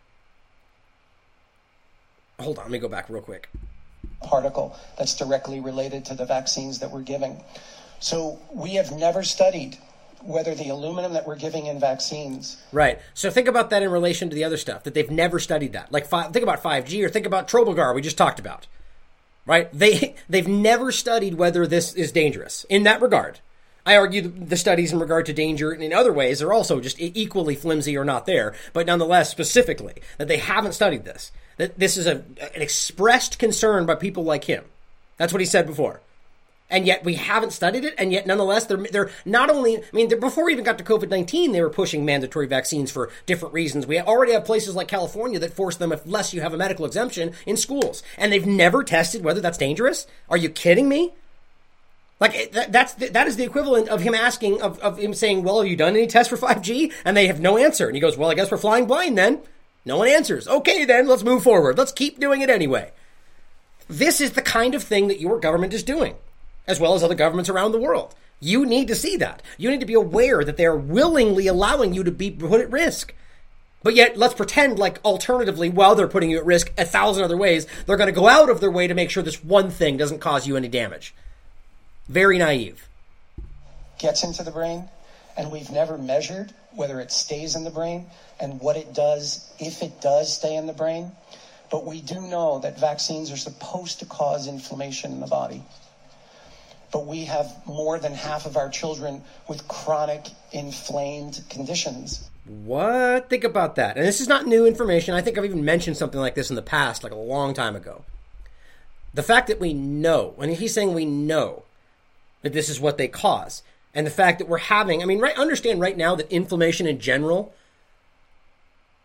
hold on, let me go back real quick. Particle that's directly related to the vaccines that we're giving. So we have never studied whether the aluminum that we're giving in vaccines. Right. So think about that in relation to the other stuff, that they've never studied that. Like, think about 5G, or think about Trobelgar we just talked about. Right? They've never studied whether this is dangerous in that regard. I argue the studies in regard to danger in other ways are also just equally flimsy or not there, but nonetheless, specifically, that they haven't studied this. That this is an expressed concern by people like him. That's what he said before. And yet we haven't studied it, and yet nonetheless, they're not only, I mean, before we even got to COVID-19, they were pushing mandatory vaccines for different reasons. We already have places like California that force them unless you have a medical exemption in schools. And they've never tested whether that's dangerous? Are you kidding me? Like, that is the equivalent of him asking, of him saying, well, have you done any tests for 5G? And they have no answer. And he goes, well, I guess we're flying blind then. No one answers. Okay, then, let's move forward. Let's keep doing it anyway. This is the kind of thing that your government is doing, as well as other governments around the world. You need to see that. You need to be aware that they are willingly allowing you to be put at risk. But yet, let's pretend like alternatively, while they're putting you at risk 1,000 other ways, they're going to go out of their way to make sure this one thing doesn't cause you any damage. Very naive. Gets into the brain, and we've never measured whether it stays in the brain and what it does if it does stay in the brain. But we do know that vaccines are supposed to cause inflammation in the body. But we have more than half of our children with chronic inflamed conditions. What? Think about that. And this is not new information. I think I've even mentioned something like this in the past, like a long time ago. The fact that we know, and he's saying we know, that this is what they cause. And the fact that we're having, I mean, understand right now that inflammation in general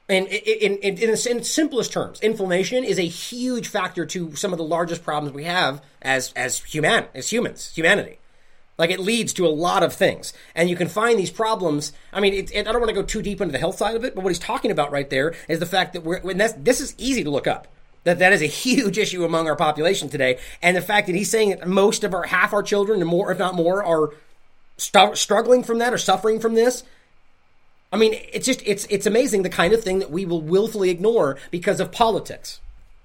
And in its simplest terms, inflammation is a huge factor to some of the largest problems we have as humans, humanity. Like, it leads to a lot of things. And you can find these problems. I mean, I don't want to go too deep into the health side of it, but what he's talking about right there is the fact that this is easy to look up. That is a huge issue among our population today. And the fact that he's saying that half our children, and more, if not more, are struggling from that or suffering from this. I mean, it's amazing the kind of thing that we will willfully ignore because of politics.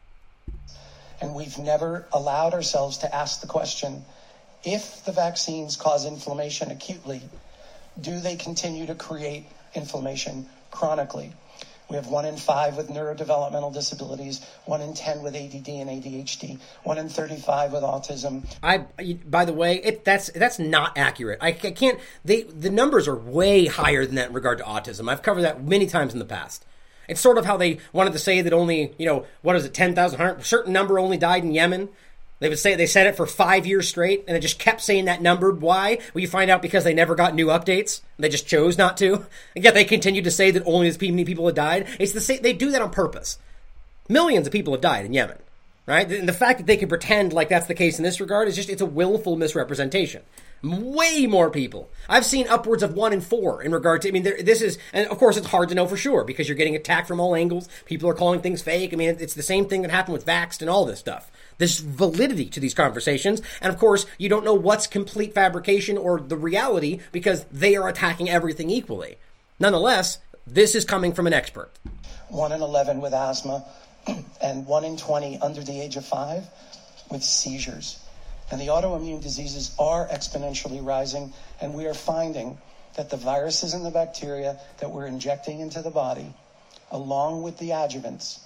And we've never allowed ourselves to ask the question, if the vaccines cause inflammation acutely, do they continue to create inflammation chronically? We have 1 in 5 with neurodevelopmental disabilities, 1 in 10 with ADD and ADHD, 1 in 35 with autism. By the way, that's not accurate. I can't. The numbers are way higher than that in regard to autism. I've covered that many times in the past. It's sort of how they wanted to say that only, 10,000, a certain number only died in Yemen. They said it for 5 years straight, and they just kept saying that number. Why? Well, you find out because they never got new updates. They just chose not to. And yet they continued to say that only as many people had died. It's the same. They do that on purpose. Millions of people have died in Yemen, right? And the fact that they can pretend like that's the case in this regard it's a willful misrepresentation. Way more people. I've seen upwards of 1 in 4 in regard to, and of course it's hard to know for sure because you're getting attacked from all angles. People are calling things fake. I mean, it's the same thing that happened with Vaxxed and all this stuff. There's validity to these conversations. And of course, you don't know what's complete fabrication or the reality because they are attacking everything equally. Nonetheless, this is coming from an expert. 1 in 11 with asthma and 1 in 20 under the age of 5 with seizures. And the autoimmune diseases are exponentially rising, and we are finding that the viruses and the bacteria that we're injecting into the body, along with the adjuvants,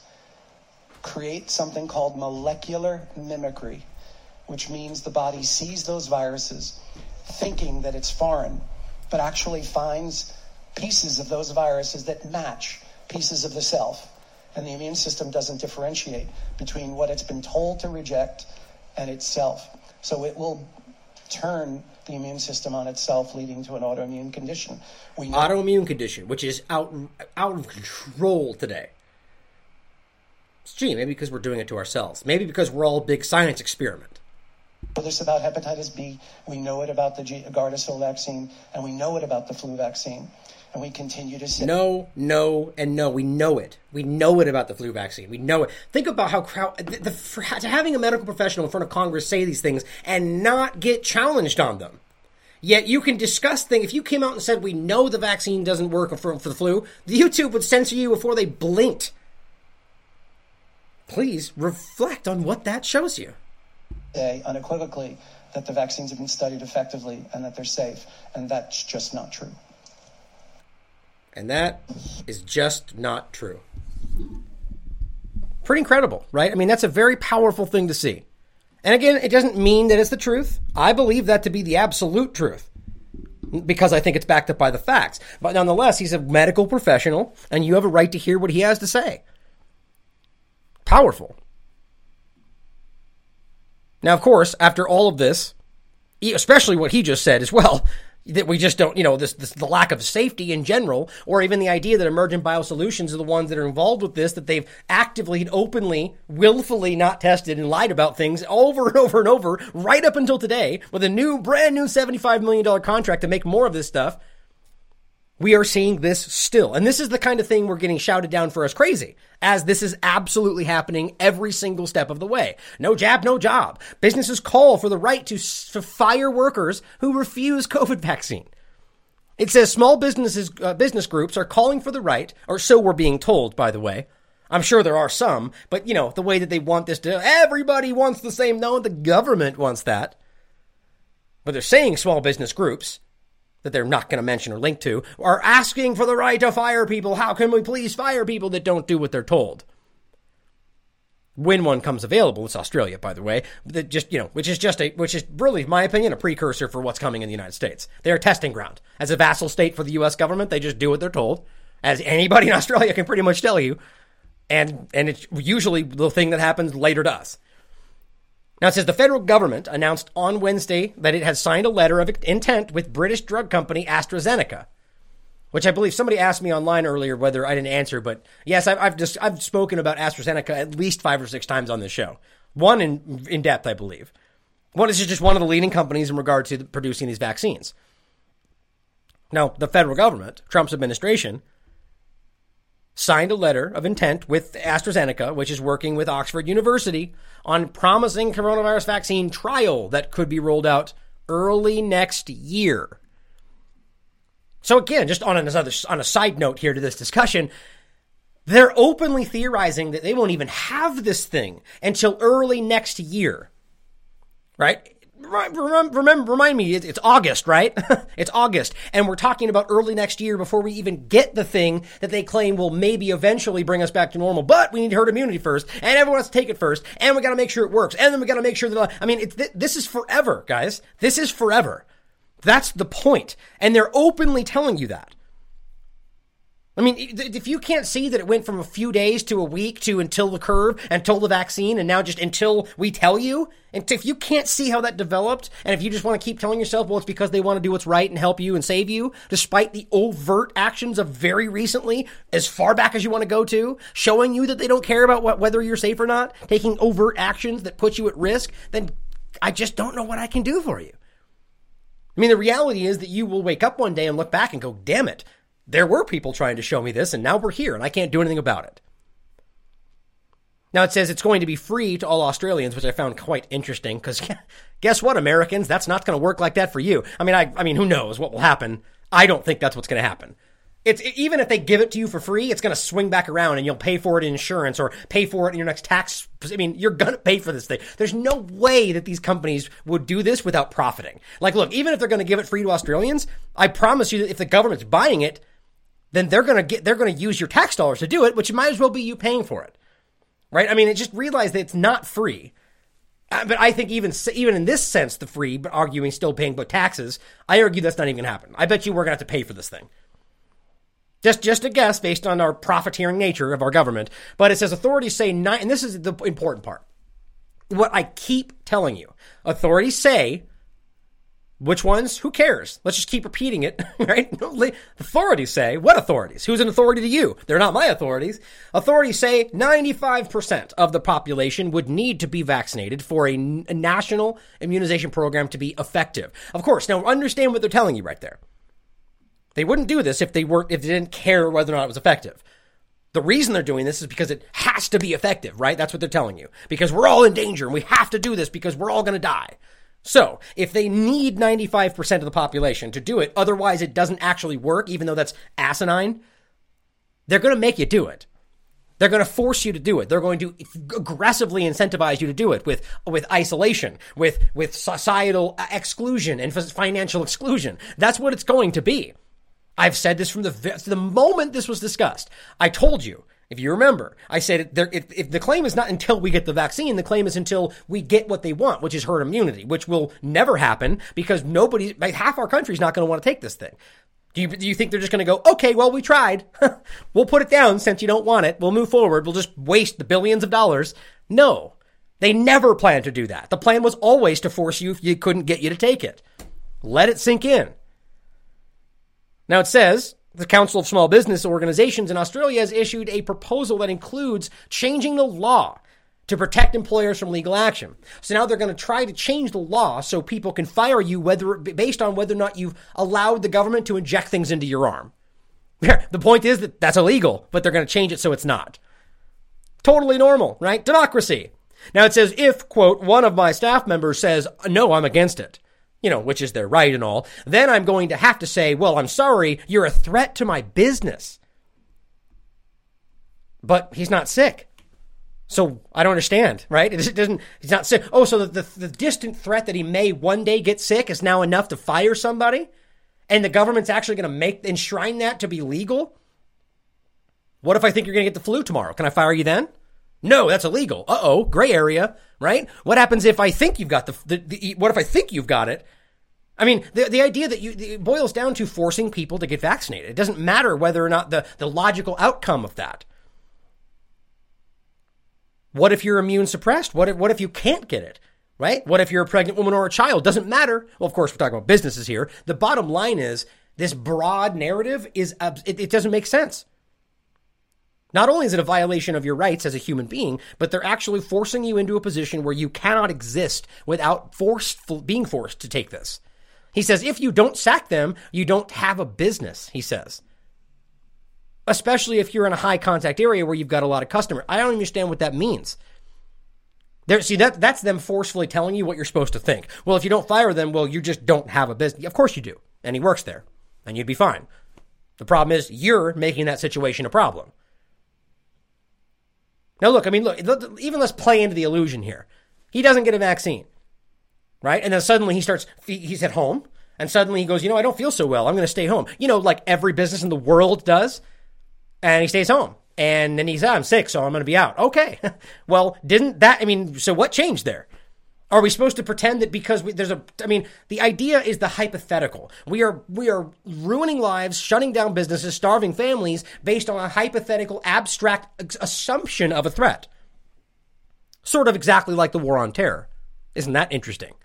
create something called molecular mimicry, which means the body sees those viruses thinking that it's foreign, but actually finds pieces of those viruses that match pieces of the self. And the immune system doesn't differentiate between what it's been told to reject and itself. So it will turn the immune system on itself, leading to an autoimmune condition. Autoimmune condition, which is out of control today. Gee, maybe because we're doing it to ourselves. Maybe because we're all a big science experiment. We know this about hepatitis B. We know it about the Gardasil vaccine, and we know it about the flu vaccine. And we continue to say no, and no. We know it. We know it about the flu vaccine. We know it. Think about having a medical professional in front of Congress say these things and not get challenged on them. Yet you can discuss things. If you came out and said, we know the vaccine doesn't work for the flu, the YouTube would censor you before they blinked. Please reflect on what that shows you. Say unequivocally that the vaccines have been studied effectively and that they're safe. And that's just not true. And that is just not true. Pretty incredible, right? I mean, that's a very powerful thing to see. And again, it doesn't mean that it's the truth. I believe that to be the absolute truth because I think it's backed up by the facts. But nonetheless, he's a medical professional, and you have a right to hear what he has to say. Powerful. Now, of course, after all of this, especially what he just said as well, that we just don't, the lack of safety in general, or even the idea that Emergent Biosolutions are the ones that are involved with this, that they've actively and openly, willfully not tested and lied about things over and over and over, right up until today, with a brand new $75 million contract to make more of this stuff. We are seeing this still. And this is the kind of thing we're getting shouted down for as crazy, as this is absolutely happening every single step of the way. No jab, no job. Businesses call for the right to fire workers who refuse COVID vaccine. It says small business groups are calling for the right, or so we're being told, by the way. I'm sure there are some, but the way that they want this to, everybody wants the same. No, the government wants that. But they're saying small business groups that they're not going to mention or link to, are asking for the right to fire people. How can we please fire people that don't do what they're told? When one comes available, it's Australia, by the way, that which is really, in my opinion, a precursor for what's coming in the United States. They're a testing ground. As a vassal state for the U.S. government, they just do what they're told, as anybody in Australia can pretty much tell you. And it's usually the thing that happens later to us. Now, it says the federal government announced on Wednesday that it has signed a letter of intent with British drug company AstraZeneca. which I believe somebody asked me online earlier whether I didn't answer, but yes, I've spoken about AstraZeneca at least 5 or 6 times on this show. One in depth, I believe. One is just one of the leading companies in regard to producing these vaccines. Now, the federal government, Trump's administration, signed a letter of intent with AstraZeneca, which is working with Oxford University, on promising coronavirus vaccine trial that could be rolled out early next year. So again, just on a side note here to this discussion, they're openly theorizing that they won't even have this thing until early next year, right? Remind me, it's August, right? It's August. And we're talking about early next year before we even get the thing that they claim will maybe eventually bring us back to normal. But we need herd immunity first, and everyone has to take it first, and we got to make sure it works, and then we got to make sure that, this is forever, guys. This is forever. That's the point. And they're openly telling you that. I mean, if you can't see that it went from a few days to a week to until the curve, until the vaccine, and now just until we tell you, and if you can't see how that developed, and if you just want to keep telling yourself, well, it's because they want to do what's right and help you and save you, despite the overt actions of very recently, as far back as you want to go to, showing you that they don't care about whether you're safe or not, taking overt actions that put you at risk, then I just don't know what I can do for you. I mean, the reality is that you will wake up one day and look back and go, damn it, there were people trying to show me this, and now we're here, and I can't do anything about it. Now, it says it's going to be free to all Australians, which I found quite interesting, because guess what, Americans? That's not going to work like that for you. I mean, who knows what will happen? I don't think that's what's going to happen. Even if they give it to you for free, it's going to swing back around, and you'll pay for it in insurance or pay for it in your next tax. I mean, you're going to pay for this thing. There's no way that these companies would do this without profiting. Like, look, even if they're going to give it free to Australians, I promise you that if the government's buying it, then they're going to use your tax dollars to do it, which might as well be you paying for it. Right? I mean, just realize that it's not free. But I think even in this sense, the free, but arguing still paying but taxes, I argue that's not even going to happen. I bet you we're going to have to pay for this thing. Just a guess based on our profiteering nature of our government. But it says authorities say, and this is the important part. What I keep telling you, authorities say, which ones? Who cares? Let's just keep repeating it, right? Authorities say, what authorities? Who's an authority to you? They're not my authorities. Authorities say 95% of the population would need to be vaccinated for a national immunization program to be effective. Of course, now understand what they're telling you right there. They wouldn't do this if they didn't care whether or not it was effective. The reason they're doing this is because it has to be effective, right? That's what they're telling you. Because we're all in danger and we have to do this because we're all going to die. So, if they need 95% of the population to do it, otherwise it doesn't actually work, even though that's asinine, they're going to make you do it. They're going to force you to do it. They're going to aggressively incentivize you to do it with isolation, with societal exclusion and financial exclusion. That's what it's going to be. I've said this from the moment this was discussed. I told you. If you remember, I said if the claim is not until we get the vaccine, the claim is until we get what they want, which is herd immunity, which will never happen because half our country is not going to want to take this thing. Do you think they're just going to go, okay, well, we tried. We'll put it down since you don't want it. We'll move forward. We'll just waste the billions of dollars. No, they never planned to do that. The plan was always to force you if you couldn't get you to take it. Let it sink in. Now it says, the Council of Small Business Organizations in Australia has issued a proposal that includes changing the law to protect employers from legal action. So now they're going to try to change the law so people can fire you based on whether or not you've allowed the government to inject things into your arm. The point is that that's illegal, but they're going to change it so it's not. Totally normal, right? Democracy. Now it says if, quote, one of my staff members says, no, I'm against it, which is their right and all, then I'm going to have to say, well, I'm sorry, you're a threat to my business. But he's not sick. So I don't understand, right? He's not sick. Oh, so the distant threat that he may one day get sick is now enough to fire somebody? And the government's actually going to enshrine that to be legal? What if I think you're going to get the flu tomorrow? Can I fire you then? No, that's illegal. Uh-oh, gray area, right? What happens if I think you've got what if I think you've got it? I mean, the idea that it boils down to forcing people to get vaccinated. It doesn't matter whether or not the logical outcome of that. What if you're immune suppressed? What if you can't get it, right? What if you're a pregnant woman or a child? Doesn't matter. Well, of course, we're talking about businesses here. The bottom line is this broad narrative it doesn't make sense. Not only is it a violation of your rights as a human being, but they're actually forcing you into a position where you cannot exist without being forced to take this. He says, if you don't sack them, you don't have a business, he says. Especially if you're in a high contact area where you've got a lot of customers. I don't understand what that means. That's them forcefully telling you what you're supposed to think. Well, if you don't fire them, well, you just don't have a business. Of course you do. And he works there. And you'd be fine. The problem is you're making that situation a problem. Now, look, even let's play into the illusion here. He doesn't get a vaccine, right? And then suddenly he's at home, and suddenly he goes, I don't feel so well. I'm going to stay home. Like every business in the world does. And he stays home. And then he said, I'm sick, so I'm going to be out. Okay. Well, so what changed there? Are we supposed to pretend that because the idea is the hypothetical. We are ruining lives, shutting down businesses, starving families based on a hypothetical, abstract assumption of a threat. Sort of exactly like the war on terror. Isn't that interesting?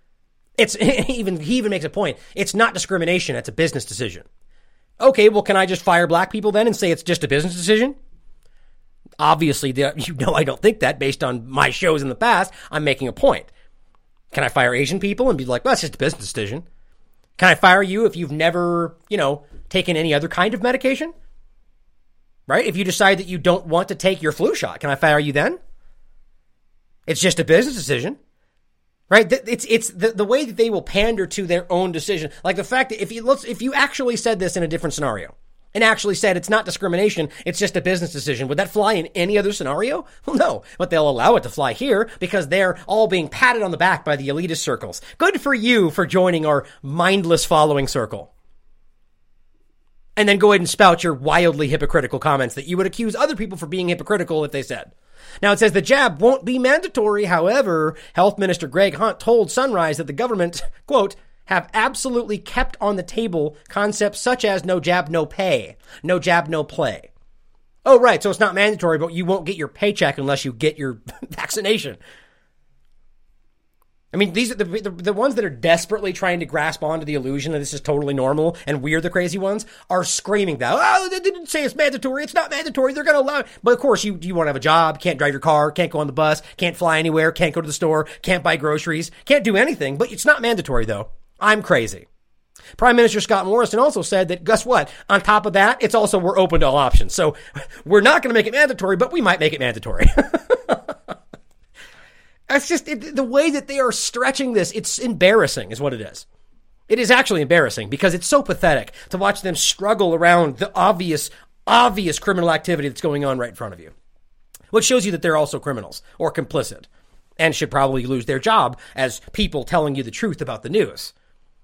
He even makes a point. It's not discrimination. It's a business decision. Okay, well, can I just fire black people then and say it's just a business decision? Obviously, I don't think that based on my shows in the past. I'm making a point. Can I fire Asian people and be like, well, that's just a business decision? Can I fire you if you've never, taken any other kind of medication? Right? If you decide that you don't want to take your flu shot, can I fire you then? It's just a business decision. Right? It's the way that they will pander to their own decision. Like the fact that if you actually said this in a different scenario and actually said it's not discrimination, it's just a business decision, would that fly in any other scenario? Well, no, but they'll allow it to fly here because they're all being patted on the back by the elitist circles. Good for you for joining our mindless following circle. And then go ahead and spout your wildly hypocritical comments that you would accuse other people for being hypocritical if they said. Now, it says the jab won't be mandatory. However, Health Minister Greg Hunt told Sunrise that the government, quote, have absolutely kept on the table concepts such as no jab, no pay, no jab, no play. Oh, right. So it's not mandatory, but you won't get your paycheck unless you get your vaccination. These are the ones that are desperately trying to grasp onto the illusion that this is totally normal and we're the crazy ones are screaming that, oh, they didn't say it's mandatory. It's not mandatory. They're going to allow it. But of course, you want to have a job, can't drive your car, can't go on the bus, can't fly anywhere, can't go to the store, can't buy groceries, can't do anything. But it's not mandatory, though. I'm crazy. Prime Minister Scott Morrison also said that, guess what? On top of that, we're open to all options. So we're not going to make it mandatory, but we might make it mandatory. That's just the way that they are stretching this. It's embarrassing is what it is. It is actually embarrassing because it's so pathetic to watch them struggle around the obvious criminal activity that's going on right in front of you. Which shows you that they're also criminals or complicit and should probably lose their job as people telling you the truth about the news.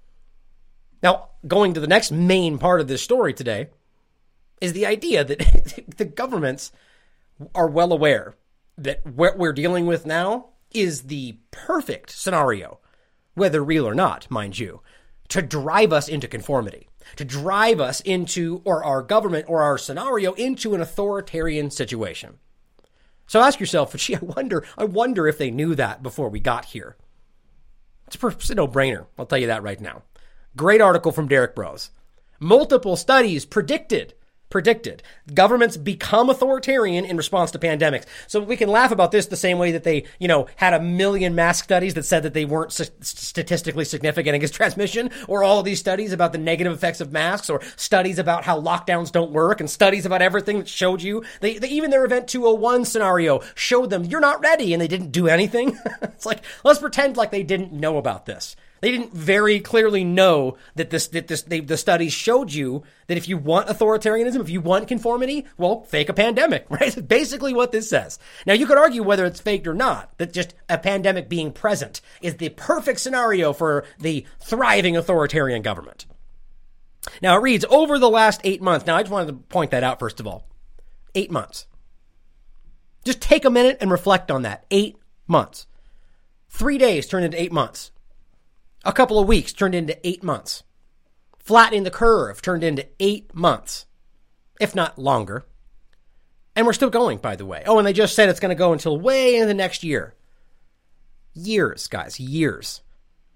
Now, going to the next main part of this story today is the idea that the governments are well aware that what we're dealing with now is the perfect scenario, whether real or not, mind you, to drive us into conformity, to drive us into, or our government or our scenario into an authoritarian situation. So ask yourself, I wonder if they knew that before we got here. It's a no-brainer. I'll tell you that right now. Great article from Derek Bros. Multiple studies predicted governments become authoritarian in response to pandemics. So we can laugh about this the same way that they, had a million mask studies that said that they weren't statistically significant against transmission, or all of these studies about the negative effects of masks, or studies about how lockdowns don't work, and studies about everything that showed you. They even their Event 201 scenario showed them you're not ready, and they didn't do anything. It's like, let's pretend like they didn't know about this. They didn't very clearly know that the studies showed you that if you want authoritarianism, if you want conformity, well, fake a pandemic, right? That's basically what this says. Now, you could argue whether it's faked or not, that just a pandemic being present is the perfect scenario for the thriving authoritarian government. Now, it reads, over the last 8 months. Now, I just wanted to point that out, first of all. 8 months. Just take a minute and reflect on that. 8 months. 3 days turned into 8 months. A couple of weeks turned into 8 months. Flattening the curve turned into 8 months, if not longer. And we're still going, by the way. Oh, and they just said it's going to go until way into the next year. Years, guys, years.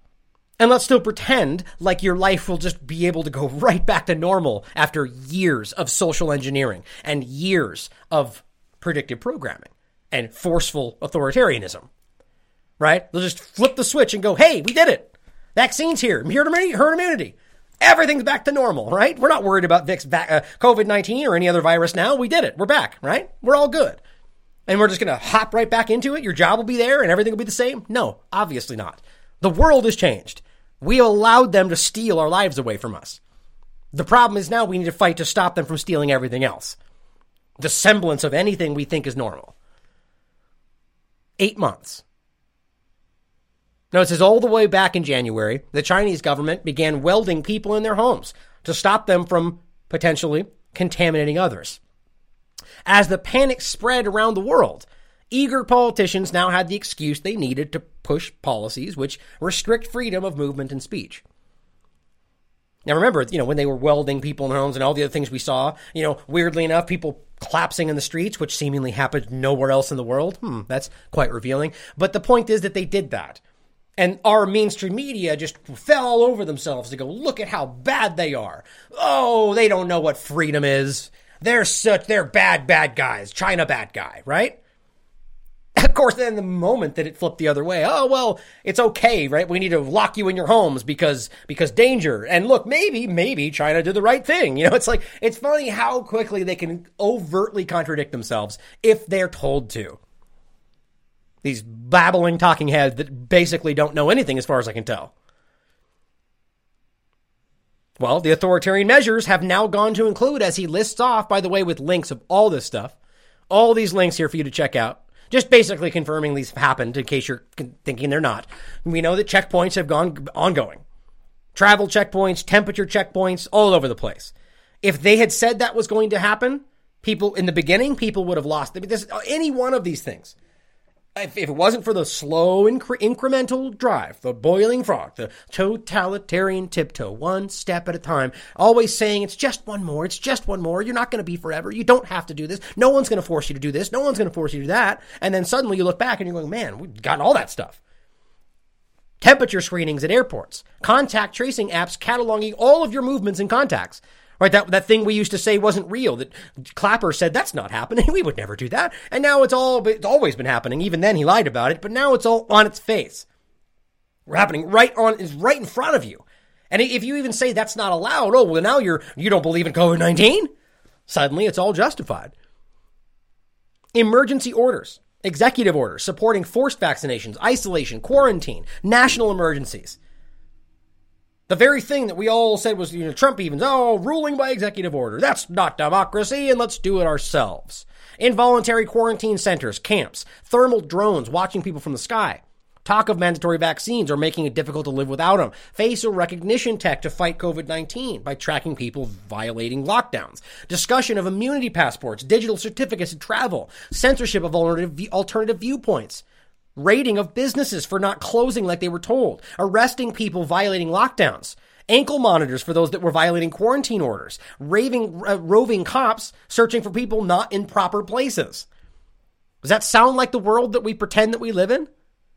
And let's still pretend like your life will just be able to go right back to normal after years of social engineering and years of predictive programming and forceful authoritarianism, right? They'll just flip the switch and go, hey, we did it. Vaccine's here. Herd immunity. Everything's back to normal, right? We're not worried about COVID-19 or any other virus now. We did it. We're back, right? We're all good. And we're just going to hop right back into it. Your job will be there and everything will be the same. No, obviously not. The world has changed. We allowed them to steal our lives away from us. The problem is now we need to fight to stop them from stealing everything else. The semblance of anything we think is normal. 8 months. Now, it says all the way back in January, the Chinese government began welding people in their homes to stop them from potentially contaminating others. As the panic spread around the world, eager politicians now had the excuse they needed to push policies which restrict freedom of movement and speech. Now remember, when they were welding people in their homes and all the other things we saw, weirdly enough, people collapsing in the streets, which seemingly happened nowhere else in the world. That's quite revealing. But the point is that they did that. And our mainstream media just fell all over themselves to go, look at how bad they are. Oh, they don't know what freedom is. They're bad guys. China bad guy, right? Of course, then the moment that it flipped the other way, oh, well, it's okay, right? We need to lock you in your homes because danger. And look, maybe China did the right thing. It's funny how quickly they can overtly contradict themselves if they're told to. These babbling talking heads that basically don't know anything as far as I can tell. Well, the authoritarian measures have now gone to include, as he lists off, by the way, with links of all this stuff, all these links here for you to check out. Just basically confirming these happened in case you're thinking they're not. We know that checkpoints have gone ongoing. Travel checkpoints, temperature checkpoints, all over the place. If they had said that was going to happen, people in the beginning, people would have lost. Any one of these things. If it wasn't for the slow incremental drive, the boiling frog, the totalitarian tiptoe, one step at a time, always saying it's just one more, you're not going to be forever, you don't have to do this, no one's going to force you to do this, no one's going to force you to do that, and then suddenly you look back and you're going, man, we've got all that stuff. Temperature screenings at airports, contact tracing apps cataloging all of your movements and contacts. Right, that thing we used to say wasn't real, that Clapper said that's not happening, we would never do that. And now it's always been happening. Even then he lied about it, but now it's all on its face. We're happening it's right in front of you. And if you even say that's not allowed, oh, well now you don't believe in COVID-19? Suddenly it's all justified. Emergency orders, executive orders supporting forced vaccinations, isolation, quarantine, national emergencies. The very thing that we all said was, Trump even, ruling by executive order. That's not democracy, and let's do it ourselves. Involuntary quarantine centers, camps, thermal drones watching people from the sky. Talk of mandatory vaccines or making it difficult to live without them. Facial recognition tech to fight COVID-19 by tracking people violating lockdowns. Discussion of immunity passports, digital certificates to travel. Censorship of alternative viewpoints. Rating of businesses for not closing like they were told, arresting people violating lockdowns, ankle monitors for those that were violating quarantine orders, roving cops searching for people not in proper places. Does that sound like the world that we pretend that we live in?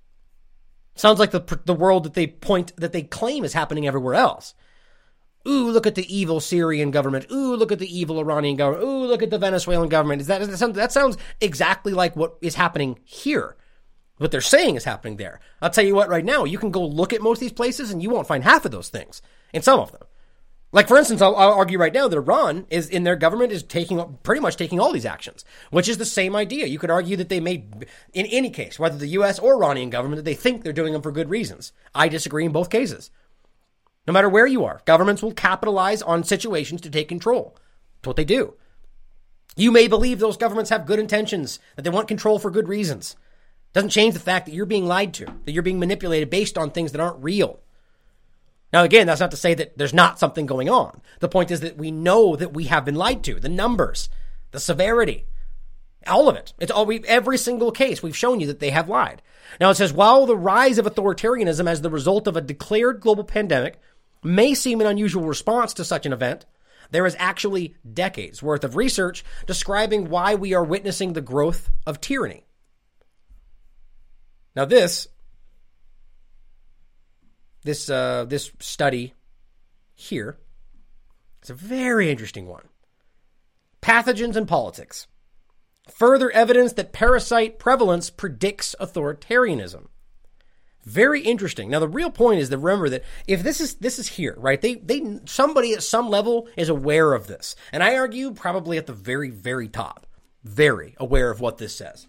Sounds like the world that they claim is happening everywhere else. Ooh, look at the evil Syrian government. Ooh, look at the evil Iranian government. Ooh, look at the Venezuelan government. That sounds exactly like what is happening here. What they're saying is happening there. I'll tell you what, right now, you can go look at most of these places and you won't find half of those things in some of them. Like, for instance, I'll argue right now that Iran is in their government is pretty much taking all these actions, which is the same idea. You could argue that they made, in any case, whether the U.S. or Iranian government, that they think they're doing them for good reasons. I disagree in both cases. No matter where you are, governments will capitalize on situations to take control. That's what they do. You may believe those governments have good intentions, that they want control for good reasons. Doesn't change the fact that you're being lied to, that you're being manipulated based on things that aren't real. Now, again, that's not to say that there's not something going on. The point is that we know that we have been lied to. The numbers, the severity, all of it. Every single case, we've shown you that they have lied. Now, it says, while the rise of authoritarianism as the result of a declared global pandemic may seem an unusual response to such an event, there is actually decades worth of research describing why we are witnessing the growth of tyranny. Now this this study here. It's a very interesting one. Pathogens and politics. Further evidence that parasite prevalence predicts authoritarianism. Very interesting. Now, the real point is to remember that if this is here, right? Somebody at some level is aware of this. And I argue probably at the very, very top, very aware of what this says.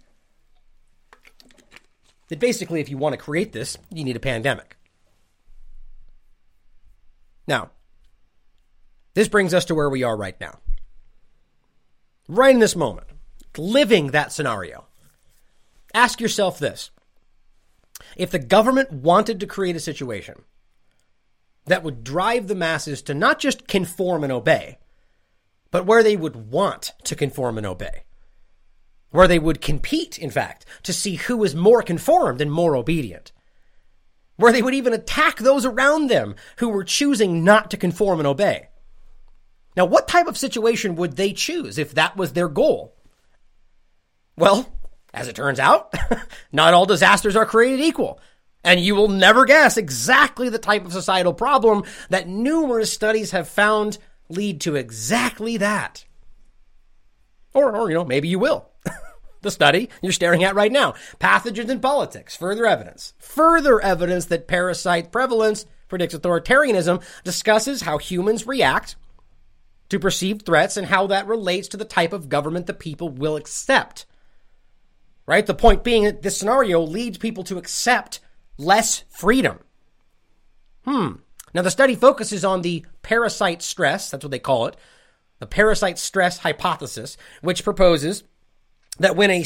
That basically, if you want to create this, you need a pandemic. Now, this brings us to where we are right now. Right in this moment, living that scenario. Ask yourself this. If the government wanted to create a situation that would drive the masses to not just conform and obey, but where they would want to conform and obey, where they would compete, in fact, to see who is more conformed and more obedient, where they would even attack those around them who were choosing not to conform and obey. Now, what type of situation would they choose if that was their goal? Well, as it turns out, not all disasters are created equal. And you will never guess exactly the type of societal problem that numerous studies have found lead to exactly that. Or maybe you will. The study you're staring at right now. Pathogens and politics. Further evidence. Further evidence that parasite prevalence predicts authoritarianism discusses how humans react to perceived threats and how that relates to the type of government the people will accept. Right? The point being that this scenario leads people to accept less freedom. Now, the study focuses on the parasite stress, that's what they call it, the parasite stress hypothesis, which proposes that when a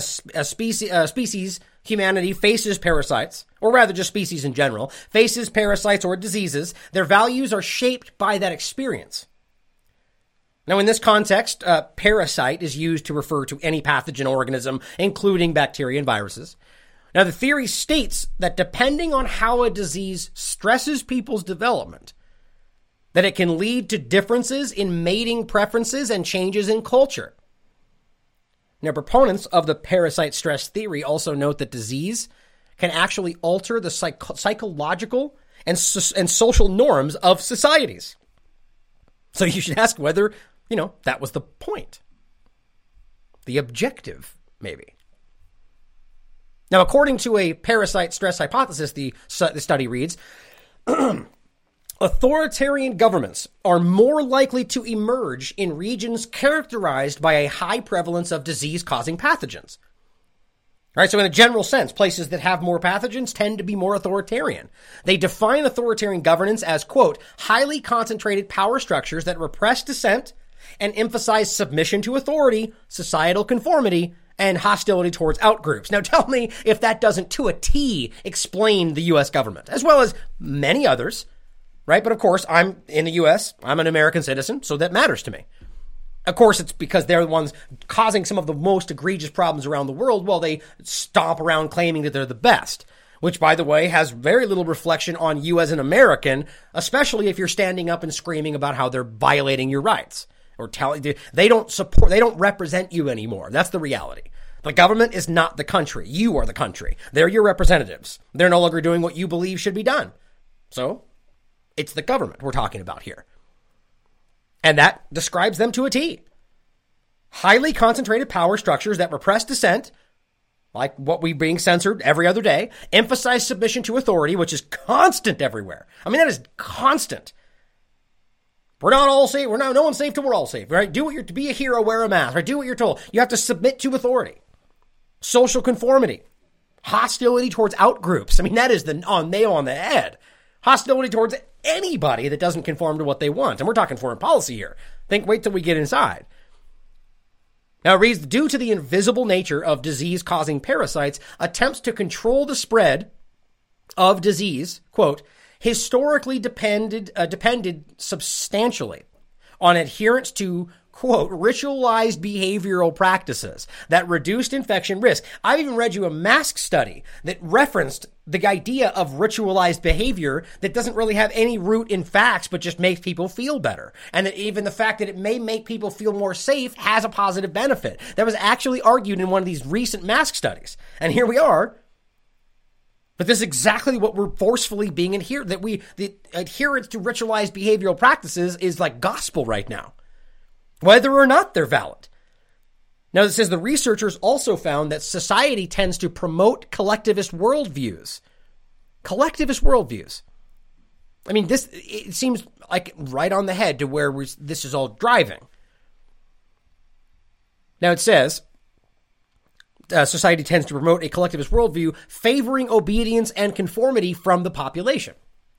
species, humanity, faces parasites, or rather just species in general, faces parasites or diseases, their values are shaped by that experience. Now, in this context, parasite is used to refer to any pathogen organism, including bacteria and viruses. Now, the theory states that depending on how a disease stresses people's development, that it can lead to differences in mating preferences and changes in culture. Now, proponents of the parasite stress theory also note that disease can actually alter the psychological and social norms of societies. So you should ask whether that was the point. The objective, maybe. Now, according to a parasite stress hypothesis, the study reads, authoritarian governments are more likely to emerge in regions characterized by a high prevalence of disease-causing pathogens. All right, so in a general sense, places that have more pathogens tend to be more authoritarian. They define authoritarian governance as, quote, highly concentrated power structures that repress dissent and emphasize submission to authority, societal conformity, and hostility towards outgroups. Now tell me if that doesn't to a T explain the U.S. government, as well as many others, right? But of course, I'm in the U.S., I'm an American citizen, so that matters to me. Of course, it's because they're the ones causing some of the most egregious problems around the world while they stomp around claiming that they're the best, which, by the way, has very little reflection on you as an American, especially if you're standing up and screaming about how they're violating your rights. Or they don't represent you anymore. That's the reality. The government is not the country. You are the country. They're your representatives. They're no longer doing what you believe should be done. So, it's the government we're talking about here. And that describes them to a T. Highly concentrated power structures that repress dissent, like what we're being censored every other day, emphasize submission to authority, which is constant everywhere. I mean, that is constant. We're not all safe. No one's safe till we're all safe, right? To be a hero, wear a mask, right? Do what you're told. You have to submit to authority. Social conformity. Hostility towards outgroups. I mean, that is the nail on the head. Hostility towards anybody that doesn't conform to what they want. And we're talking foreign policy here. Wait till we get inside. Now it reads, due to the invisible nature of disease-causing parasites, attempts to control the spread of disease, quote, historically depended substantially on adherence to, quote, ritualized behavioral practices that reduced infection risk. I've even read you a mask study that referenced the idea of ritualized behavior that doesn't really have any root in facts, but just makes people feel better. And that even the fact that it may make people feel more safe has a positive benefit. That was actually argued in one of these recent mask studies. And here we are, But this is exactly what we're forcefully being adhered, the adherence to ritualized behavioral practices is like gospel right now, whether or not they're valid. Now, it says the researchers also found that society tends to promote collectivist worldviews. Collectivist worldviews. I mean, it seems like right on the head to where this is all driving. Now, it says society tends to promote a collectivist worldview favoring obedience and conformity from the population.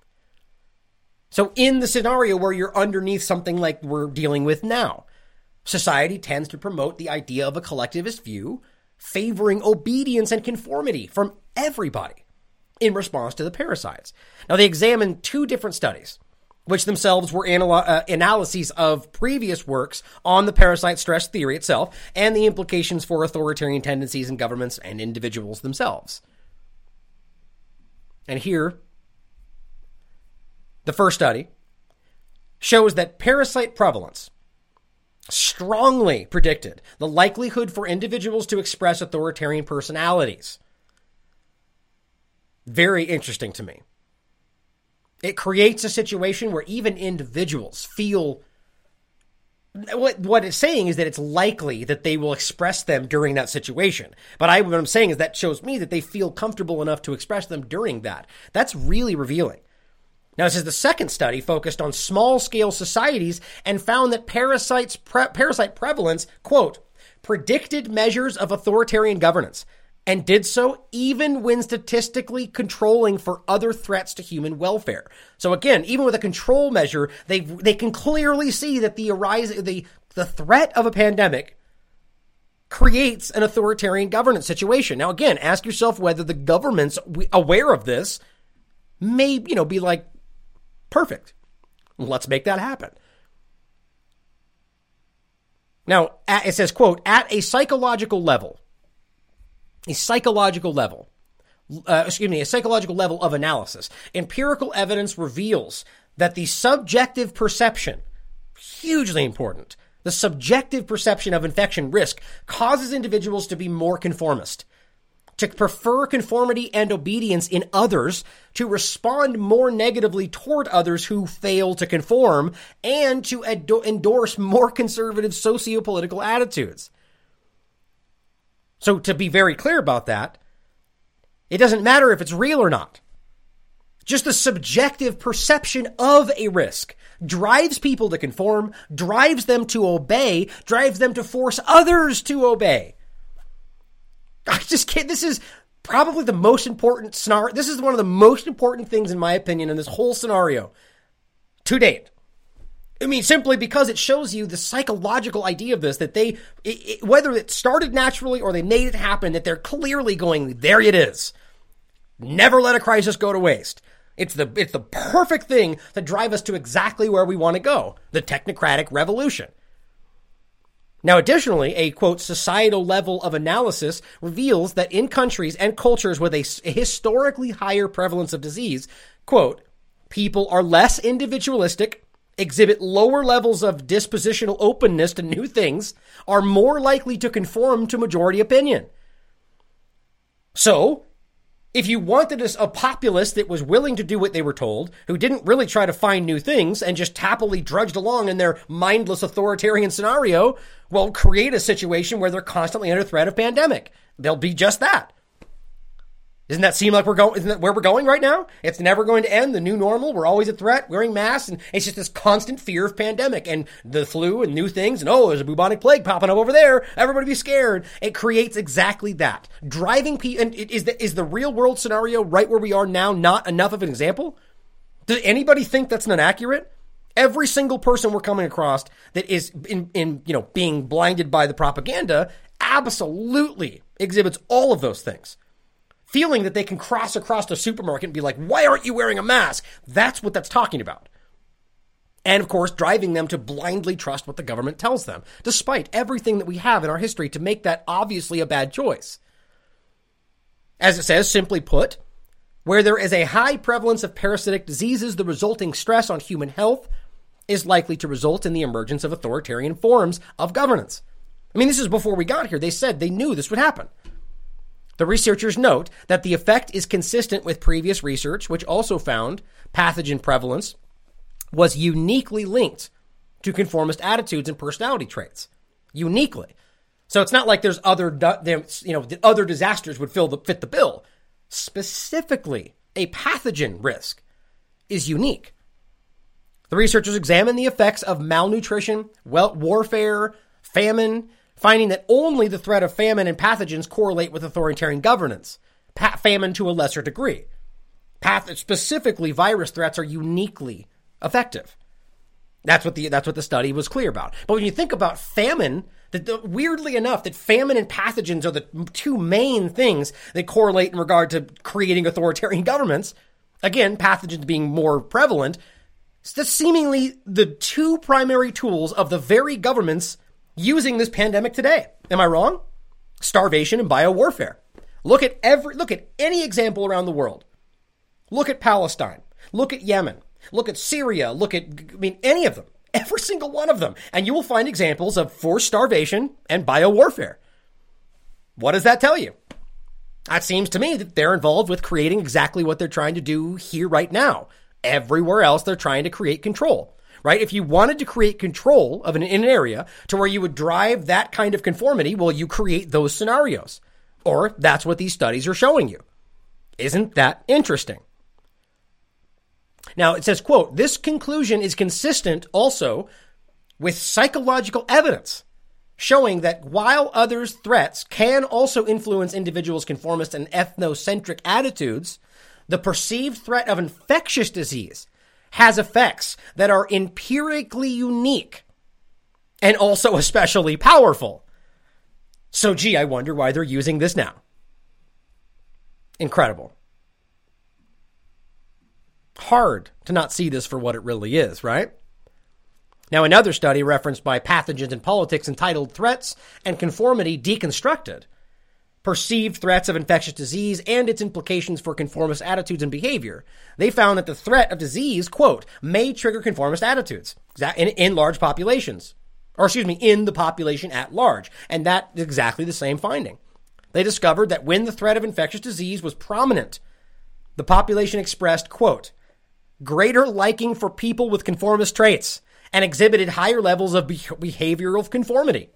So in the scenario where you're underneath something like we're dealing with now, society tends to promote the idea of a collectivist view favoring obedience and conformity from everybody in response to the parasites. Now, they examined 2 different studies, which themselves were analyses of previous works on the parasite stress theory itself and the implications for authoritarian tendencies in governments and individuals themselves. And here, the first study shows that parasite prevalence strongly predicted the likelihood for individuals to express authoritarian personalities. Very interesting to me. It creates a situation where even individuals feel what it's saying is that it's likely that they will express them during that situation. But what I'm saying is that shows me that they feel comfortable enough to express them during that. That's really revealing. Now, it says the second study focused on small-scale societies and found that parasite prevalence, quote, predicted measures of authoritarian governance, and did so even when statistically controlling for other threats to human welfare. So again, even with a control measure, they can clearly see that the threat of a pandemic creates an authoritarian governance situation. Now again, ask yourself whether the government's aware of this may, be like, perfect. Let's make that happen. Now, it says, quote, at a psychological level of analysis, empirical evidence reveals that the subjective perception, hugely important, the subjective perception of infection risk causes individuals to be more conformist, to prefer conformity and obedience in others, to respond more negatively toward others who fail to conform, and to endorse more conservative socio-political attitudes. So to be very clear about that, it doesn't matter if it's real or not. Just the subjective perception of a risk drives people to conform, drives them to obey, drives them to force others to obey. I just can't. This is probably the most important scenario. This is one of the most important things, in my opinion, in this whole scenario to date. I mean, simply because it shows you the psychological idea of this, that whether it started naturally or they made it happen, that they're clearly going, there it is. Never let a crisis go to waste. It's the perfect thing to drive us to exactly where we want to go, the technocratic revolution. Now, additionally, a, quote, societal level of analysis reveals that in countries and cultures with a historically higher prevalence of disease, quote, people are less individualistic, exhibit lower levels of dispositional openness to new things, are more likely to conform to majority opinion. So, if you wanted a populace that was willing to do what they were told, who didn't really try to find new things and just happily drudged along in their mindless authoritarian scenario, well, create a situation where they're constantly under threat of pandemic. They'll be just that. Isn't that where we're going right now? It's never going to end. The new normal, we're always a threat, wearing masks, and it's just this constant fear of pandemic and the flu and new things. And there's a bubonic plague popping up over there. Everybody be scared. It creates exactly that. Driving people, and is the real world scenario right where we are now not enough of an example? Does anybody think that's not accurate? Every single person we're coming across that is being blinded by the propaganda absolutely exhibits all of those things. Feeling that they can cross across the supermarket and be like, why aren't you wearing a mask? That's what that's talking about. And of course, driving them to blindly trust what the government tells them, despite everything that we have in our history to make that obviously a bad choice. As it says, simply put, where there is a high prevalence of parasitic diseases, the resulting stress on human health is likely to result in the emergence of authoritarian forms of governance. I mean, this is before we got here. They said they knew this would happen. The researchers note that the effect is consistent with previous research, which also found pathogen prevalence was uniquely linked to conformist attitudes and personality traits. Uniquely. So it's not like there's other disasters would fit the bill. Specifically, a pathogen risk is unique. The researchers examined the effects of malnutrition, warfare, famine, finding that only the threat of famine and pathogens correlate with authoritarian governance. Famine to a lesser degree. Specifically, virus threats are uniquely effective. That's what the study was clear about. But when you think about famine, weirdly enough, that famine and pathogens are the two main things that correlate in regard to creating authoritarian governments. Again, pathogens being more prevalent. That's seemingly the two primary tools of the very governments using this pandemic today. Am I wrong? Starvation and biowarfare. Look at any example around the world. Look at Palestine. Look at Yemen. Look at Syria. Any of them. Every single one of them. And you will find examples of forced starvation and biowarfare. What does that tell you? That seems to me that they're involved with creating exactly what they're trying to do here right now. Everywhere else, they're trying to create control. Right? If you wanted to create control in an area to where you would drive that kind of conformity, well, you create those scenarios. Or that's what these studies are showing you. Isn't that interesting? Now, it says, quote, this conclusion is consistent also with psychological evidence showing that while others' threats can also influence individuals' conformist and ethnocentric attitudes, the perceived threat of infectious disease has effects that are empirically unique and also especially powerful. So, I wonder why they're using this now. Incredible. Hard to not see this for what it really is, right? Now, another study referenced by Pathogens and Politics entitled Threats and Conformity Deconstructed, Perceived Threats of Infectious Disease and Its Implications for Conformist Attitudes and Behavior. They found that the threat of disease, quote, may trigger conformist attitudes in large populations. In the population at large. And that's exactly the same finding. They discovered that when the threat of infectious disease was prominent, the population expressed, quote, greater liking for people with conformist traits and exhibited higher levels of behavioral conformity.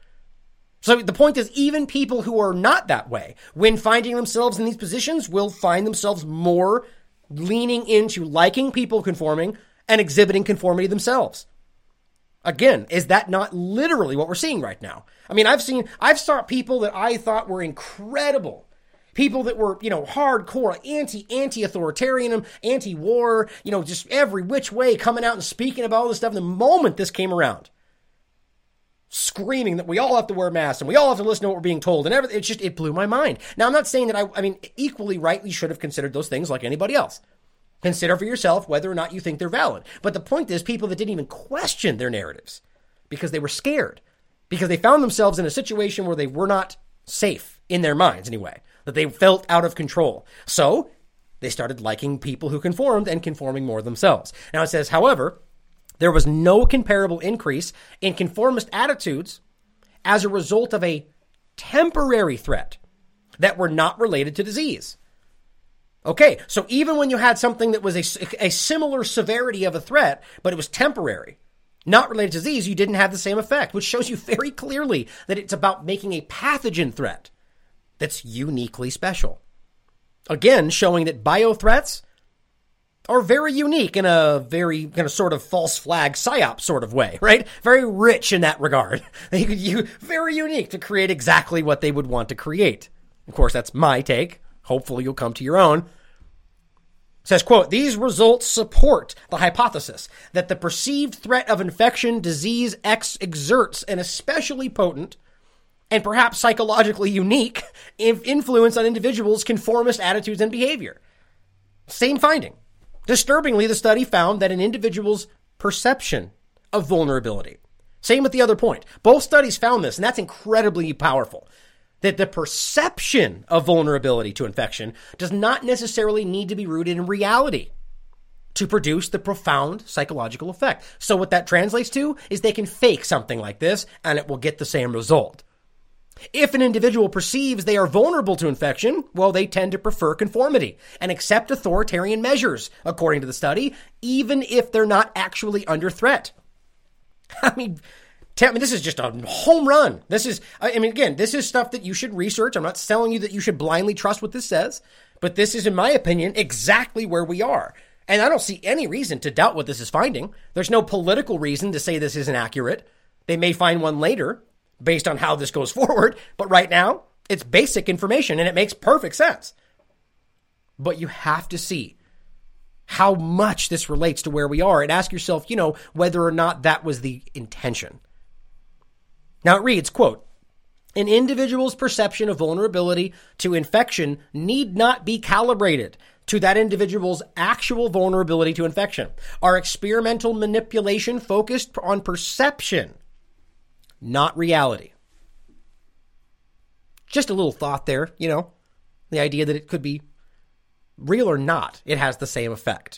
So the point is, even people who are not that way, when finding themselves in these positions, will find themselves more leaning into liking people conforming and exhibiting conformity themselves. Again, is that not literally what we're seeing right now? I mean, I've saw people that I thought were incredible. People that were, hardcore anti-authoritarian, anti-war, just every which way coming out and speaking about all this stuff. The moment this came around, screaming that we all have to wear masks and we all have to listen to what we're being told and everything. It blew my mind. Now, I'm not saying that equally rightly should have considered those things like anybody else. Consider for yourself whether or not you think they're valid. But the point is, people that didn't even question their narratives because they were scared, because they found themselves in a situation where they were not safe in their minds anyway, that they felt out of control. So they started liking people who conformed and conforming more themselves. Now it says, however, there was no comparable increase in conformist attitudes as a result of a temporary threat that were not related to disease. Okay, so even when you had something that was a similar severity of a threat, but it was temporary, not related to disease, you didn't have the same effect, which shows you very clearly that it's about making a pathogen threat that's uniquely special. Again, showing that biothreats are very unique in a very kind of sort of false flag psyop sort of way, right? Very rich in that regard. Very unique to create exactly what they would want to create. Of course, that's my take. Hopefully you'll come to your own. It says, quote, these results support the hypothesis that the perceived threat of infection disease X exerts an especially potent and perhaps psychologically unique influence on individuals' conformist attitudes and behavior. Same finding. Disturbingly, the study found that an individual's perception of vulnerability. Same with the other point. Both studies found this, and that's incredibly powerful. That the perception of vulnerability to infection does not necessarily need to be rooted in reality to produce the profound psychological effect. So what that translates to is they can fake something like this and it will get the same result. If an individual perceives they are vulnerable to infection, well, they tend to prefer conformity and accept authoritarian measures, according to the study, even if they're not actually under threat. I mean, this is just a home run. This is stuff that you should research. I'm not telling you that you should blindly trust what this says, but this is, in my opinion, exactly where we are. And I don't see any reason to doubt what this is finding. There's no political reason to say this isn't accurate. They may find one later based on how this goes forward, but right now it's basic information and it makes perfect sense. But you have to see how much this relates to where we are and ask yourself, whether or not that was the intention. Now it reads, quote, "An individual's perception of vulnerability to infection need not be calibrated to that individual's actual vulnerability to infection. Our experimental manipulation focused on perception, not reality." Just a little thought there, the idea that it could be real or not, it has the same effect.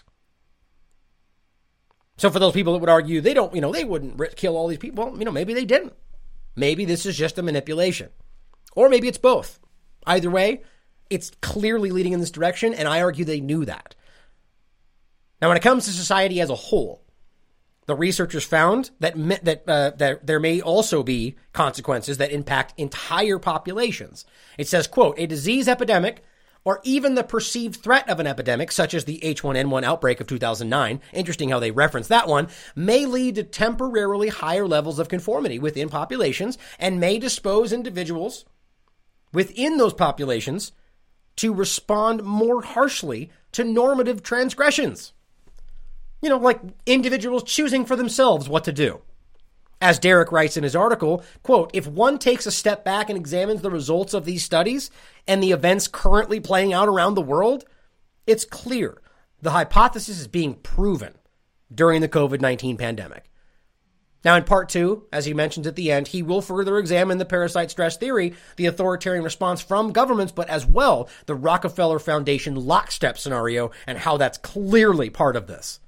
So for those people that would argue they don't, they wouldn't kill all these people, well, maybe they didn't. Maybe this is just a manipulation. Or maybe it's both. Either way, it's clearly leading in this direction, and I argue they knew that. Now, when it comes to society as a whole, the researchers found that there may also be consequences that impact entire populations. It says, quote, "A disease epidemic or even the perceived threat of an epidemic, such as the H1N1 outbreak of 2009, interesting how they reference that one, may lead to temporarily higher levels of conformity within populations and may dispose individuals within those populations to respond more harshly to normative transgressions." Like individuals choosing for themselves what to do. As Derek writes in his article, quote, "If one takes a step back and examines the results of these studies and the events currently playing out around the world, it's clear the hypothesis is being proven during the COVID-19 pandemic." Now, in part 2, as he mentions at the end, he will further examine the parasite stress theory, the authoritarian response from governments, but as well the Rockefeller Foundation lockstep scenario and how that's clearly part of this.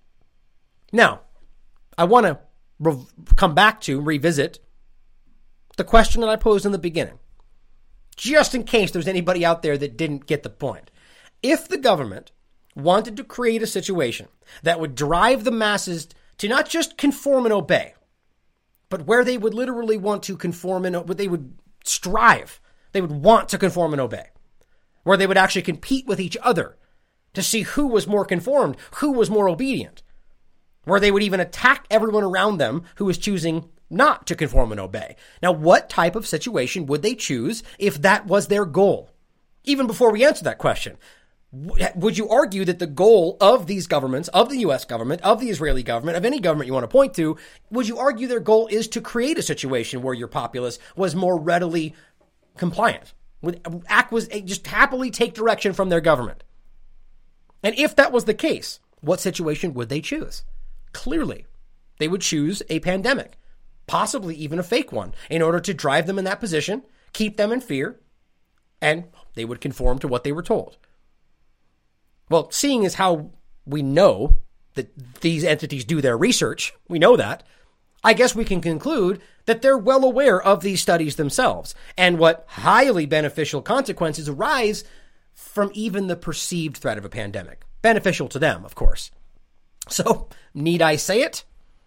Now, I want to come back to revisit the question that I posed in the beginning, just in case there's anybody out there that didn't get the point. If the government wanted to create a situation that would drive the masses to not just conform and obey, but where they would literally want to conform and they would strive, they would want to conform and obey, where they would actually compete with each other to see who was more conformed, who was more obedient, where they would even attack everyone around them who was choosing not to conform and obey. Now, what type of situation would they choose if that was their goal? Even before we answer that question, would you argue that the goal of these governments, of the U.S. government, of the Israeli government, of any government you want to point to, would you argue their goal is to create a situation where your populace was more readily compliant, would just happily take direction from their government? And if that was the case, what situation would they choose? Clearly, they would choose a pandemic, possibly even a fake one, in order to drive them in that position, keep them in fear, and they would conform to what they were told. Well, seeing as how we know that these entities do their research, we know that, I guess we can conclude that they're well aware of these studies themselves and what highly beneficial consequences arise from even the perceived threat of a pandemic. Beneficial to them, of course. So, need I say it?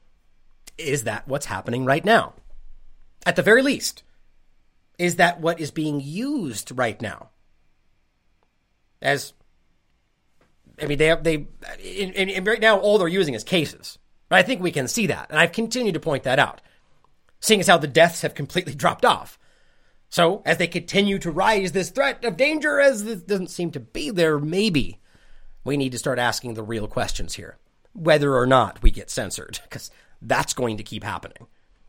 Is that what's happening right now? At the very least, is that what is being used right now? Right now, all they're using is cases. I think we can see that, and I've continued to point that out, seeing as how the deaths have completely dropped off. So, as they continue to rise, this threat of danger, as this doesn't seem to be there, maybe we need to start asking the real questions here. Whether or not we get censored, because that's going to keep happening.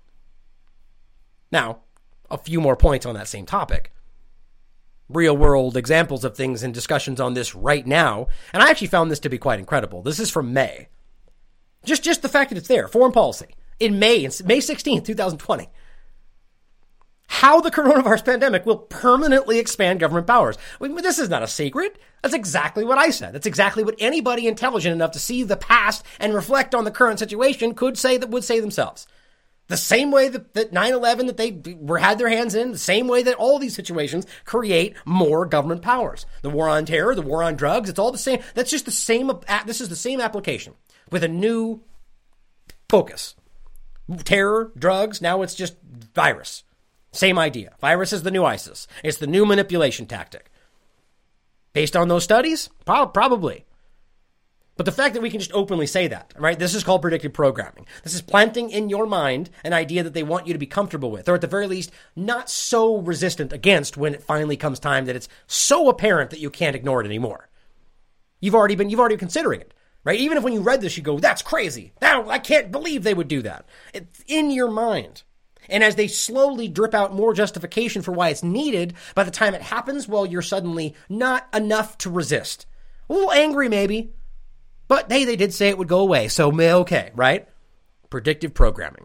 Now, a few more points on that same topic. Real world examples of things and discussions on this right now, and I actually found this to be quite incredible. This is from May. Just the fact that it's there, foreign policy, in May 16th, 2020. How the coronavirus pandemic will permanently expand government powers. This is not a secret. That's exactly what I said. That's exactly what anybody intelligent enough to see the past and reflect on the current situation would say themselves. The same way that 9/11 that they had their hands in, the same way that all these situations create more government powers. The war on terror, the war on drugs, it's all the same. That's just the same. This is the same application with a new focus. Terror, drugs, now it's just virus. Same idea. Virus is the new ISIS. It's the new manipulation tactic. Based on those studies? Probably. But the fact that we can just openly say that, right? This is called predictive programming. This is planting in your mind an idea that they want you to be comfortable with, or at the very least, not so resistant against when it finally comes time that it's so apparent that you can't ignore it anymore. You've already been considering it, right? Even if when you read this, you go, that's crazy. I can't believe they would do that. It's in your mind. And as they slowly drip out more justification for why it's needed, by the time it happens, well, you're suddenly not enough to resist. A little angry, maybe. But hey, they did say it would go away, so okay, right? Predictive programming.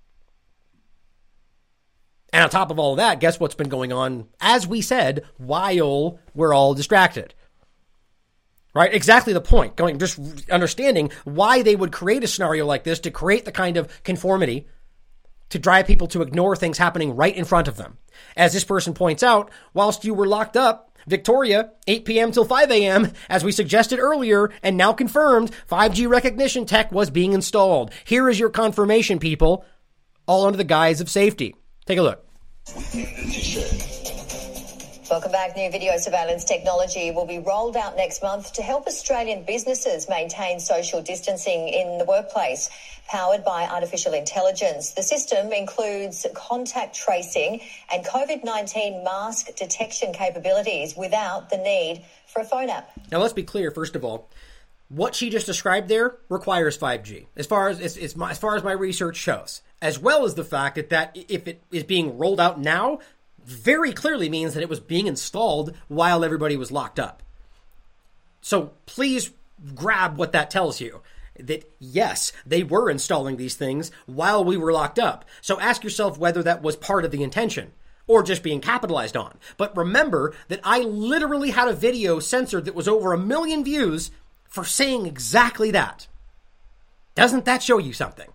And on top of all of that, guess what's been going on, as we said, while we're all distracted? Right? Exactly the point. Just understanding why they would create a scenario like this to create the kind of conformity to drive people to ignore things happening right in front of them. As this person points out, whilst you were locked up, Victoria, 8 p.m. till 5 a.m., as we suggested earlier and now confirmed, 5G recognition tech was being installed. Here is your confirmation, people, all under the guise of safety. Take a look. Welcome back. New video surveillance technology will be rolled out next month to help Australian businesses maintain social distancing in the workplace. Powered by artificial intelligence, the system includes contact tracing and COVID-19 mask detection capabilities without the need for a phone app. Now, let's be clear, first of all. What she just described there requires 5G, as far as my research shows, as well as the fact that if it is being rolled out now, very clearly means that it was being installed while everybody was locked up. So please grab what that tells you. That yes, they were installing these things while we were locked up. So ask yourself whether that was part of the intention or just being capitalized on. But remember that I literally had a video censored that was over 1 million views for saying exactly that. Doesn't that show you something?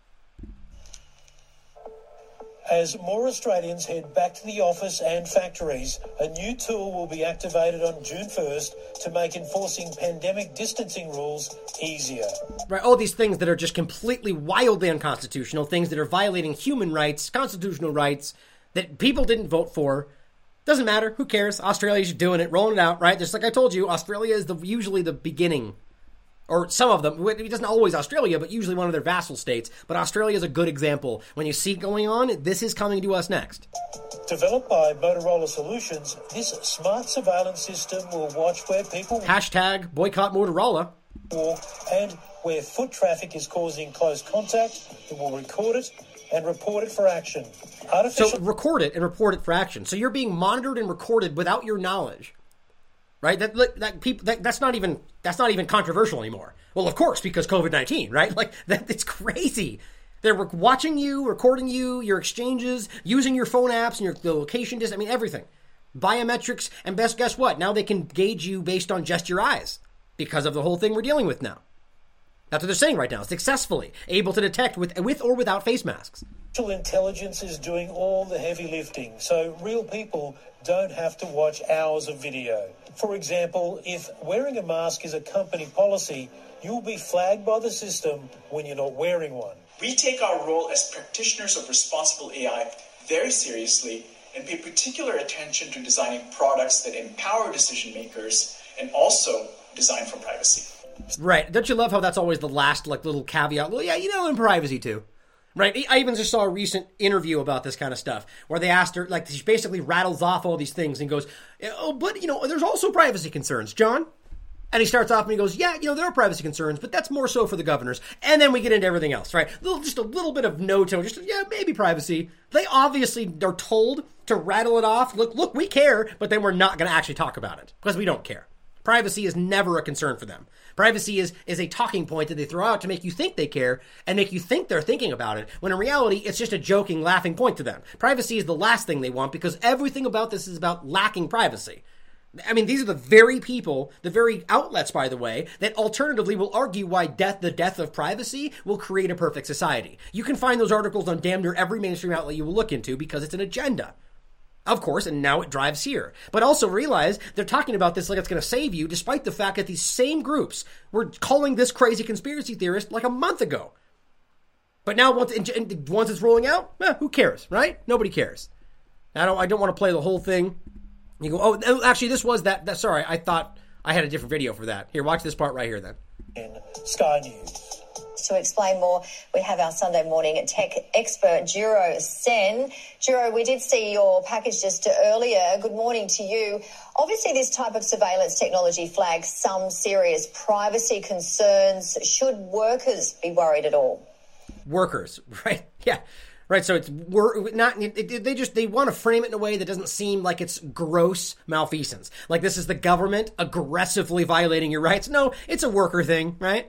As more Australians head back to the office and factories, a new tool will be activated on June 1st to make enforcing pandemic distancing rules easier. Right, all these things that are just completely wildly unconstitutional, things that are violating human rights, constitutional rights, that people didn't vote for. Doesn't matter. Who cares? Australia's doing it, rolling it out, right? Just like I told you, Australia is usually the beginning. Or some of them. It isn't always Australia, but usually one of their vassal states. But Australia is a good example. When you see it going on, this is coming to us next. Developed by Motorola Solutions, this smart surveillance system will watch where people Hashtag boycott Motorola. walk and where foot traffic is causing close contact. It will record it and report it for action. So record it and report it for action. So you're being monitored and recorded without your knowledge. Right? That's not even controversial anymore. Well, of course, because COVID-19, right? Like it's crazy. They're watching you, recording you, your exchanges, using your phone apps and the location I mean, everything. Biometrics, and guess what? Now they can gauge you based on just your eyes because of the whole thing we're dealing with now. That's what they're saying right now. Successfully able to detect with or without face masks. Artificial intelligence is doing all the heavy lifting, so real people don't have to watch hours of video. For example, if wearing a mask is a company policy, you'll be flagged by the system when you're not wearing one. We take our role as practitioners of responsible AI very seriously and pay particular attention to designing products that empower decision makers and also design for privacy. Right. Don't you love how that's always the last little caveat? Well, yeah, and privacy too. Right. I even just saw a recent interview about this kind of stuff where they asked her, she basically rattles off all these things and goes, oh, but, there's also privacy concerns, John. And he starts off and he goes, yeah, there are privacy concerns, but that's more so for the governors. And then we get into everything else, right? Just a little bit of no tone, maybe privacy. They obviously are told to rattle it off. Look, we care, but then we're not going to actually talk about it because we don't care. Privacy is never a concern for them. Privacy is a talking point that they throw out to make you think they care and make you think they're thinking about it, when in reality, it's just a joking, laughing point to them. Privacy is the last thing they want because everything about this is about lacking privacy. I mean, these are the very people, the very outlets, by the way, that alternatively will argue why the death of privacy will create a perfect society. You can find those articles on damn near every mainstream outlet you will look into because it's an agenda. Of course, and now it drives here. But also realize they're talking about this like it's going to save you, despite the fact that these same groups were calling this crazy conspiracy theorist like a month ago. But now once it's rolling out, who cares, right? Nobody cares. I don't want to play the whole thing. You go, oh, actually, this was that. Sorry, I thought I had a different video for that. Here, watch this part right here then. In Sky News. To explain more, we have our Sunday morning tech expert, Juro Sen. Juro, we did see your package just earlier. Good morning to you. Obviously, this type of surveillance technology flags some serious privacy concerns. Should workers be worried at all? Workers, right? Yeah. Right, so it's they want to frame it in a way that doesn't seem like it's gross malfeasance. Like this is the government aggressively violating your rights. No, it's a worker thing, right?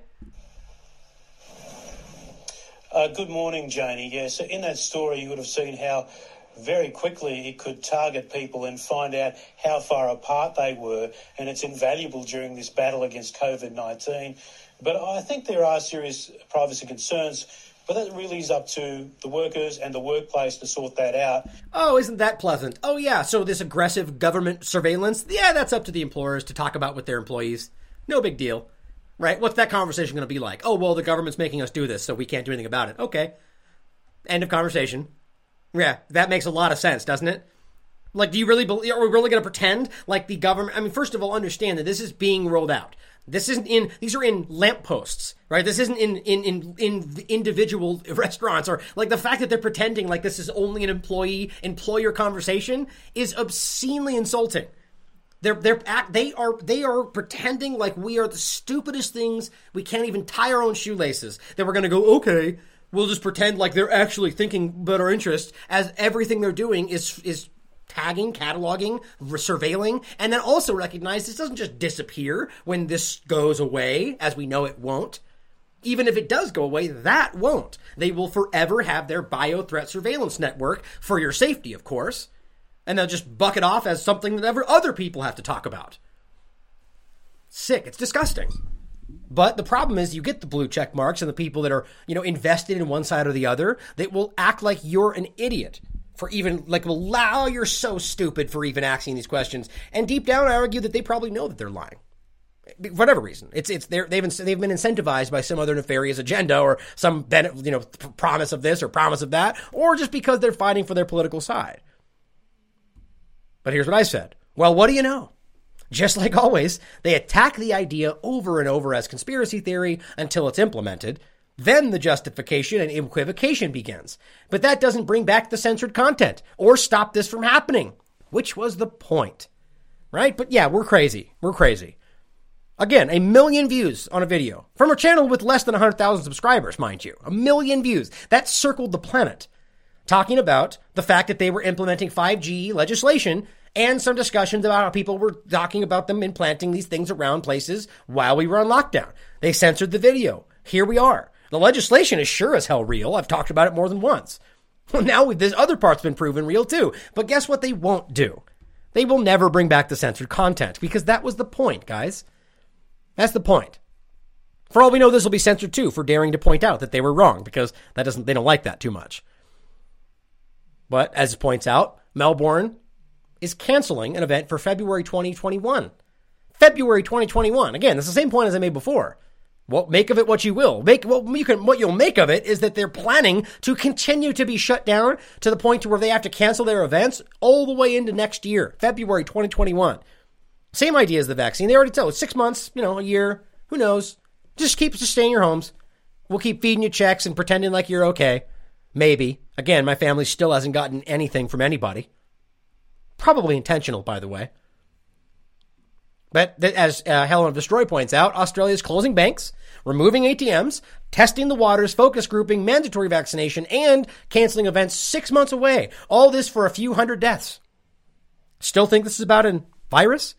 Good morning, Janie. Yeah, so in that story, you would have seen how very quickly it could target people and find out how far apart they were, and it's invaluable during this battle against COVID-19. But I think there are serious privacy concerns. But that really is up to the workers and the workplace to sort that out. Oh, isn't that pleasant? Oh, yeah, so this aggressive government surveillance, yeah, that's up to the employers to talk about with their employees. No big deal, right? What's that conversation going to be like? Oh, well, the government's making us do this, so we can't do anything about it. Okay. End of conversation. Yeah, that makes a lot of sense, doesn't it? Like, do you really believe, are we really going to pretend like the government, I mean, first of all, understand that this is being rolled out. These are in lampposts, right? This isn't in individual restaurants, or like the fact that they're pretending like this is only an employer conversation is obscenely insulting. They are pretending like we are the stupidest things. We can't even tie our own shoelaces. That we're going to go, okay, we'll just pretend like they're actually thinking about our interests, as everything they're doing is tagging, cataloging, surveilling, and then also recognize this doesn't just disappear when this goes away, as we know it won't. Even if it does go away, that won't. They will forever have their bio-threat surveillance network for your safety, of course, and they'll just buck it off as something that other people have to talk about. Sick. It's disgusting. But the problem is you get the blue check marks and the people that are, invested in one side or the other, they will act like you're an idiot. For even, wow, you're so stupid for even asking these questions. And deep down, I argue that they probably know that they're lying. For whatever reason. They've been incentivized by some other nefarious agenda or some promise of this or promise of that, or just because they're fighting for their political side. But here's what I said. Well, what do you know? Just like always, they attack the idea over and over as conspiracy theory until it's implemented. Then the justification and equivocation begins. But that doesn't bring back the censored content or stop this from happening, which was the point, right? But yeah, we're crazy. We're crazy. Again, 1 million views on a video from a channel with less than 100,000 subscribers, mind you. 1 million views. That circled the planet. Talking about the fact that they were implementing 5G legislation and some discussions about how people were talking about them implanting these things around places while we were on lockdown. They censored the video. Here we are. The legislation is sure as hell real. I've talked about it more than once. Well, now this other part's been proven real too. But guess what they won't do? They will never bring back the censored content because that was the point, guys. That's the point. For all we know, this will be censored too for daring to point out that they were wrong because they don't like that too much. But as it points out, Melbourne is canceling an event for February 2021. February 2021. Again, that's the same point as I made before. Well, make of it what you will. What you'll make of it is that they're planning to continue to be shut down to the point to where they have to cancel their events all the way into next year, February 2021. Same idea as the vaccine. They already tell us 6 months, a year, who knows? Just stay in your homes. We'll keep feeding you checks and pretending like you're okay. Maybe. Again, my family still hasn't gotten anything from anybody. Probably intentional, by the way. But as Helen of Destroy points out, Australia's closing banks, removing ATMs, testing the waters, focus grouping, mandatory vaccination, and canceling events 6 months away. All this for a few hundred deaths. Still think this is about a virus?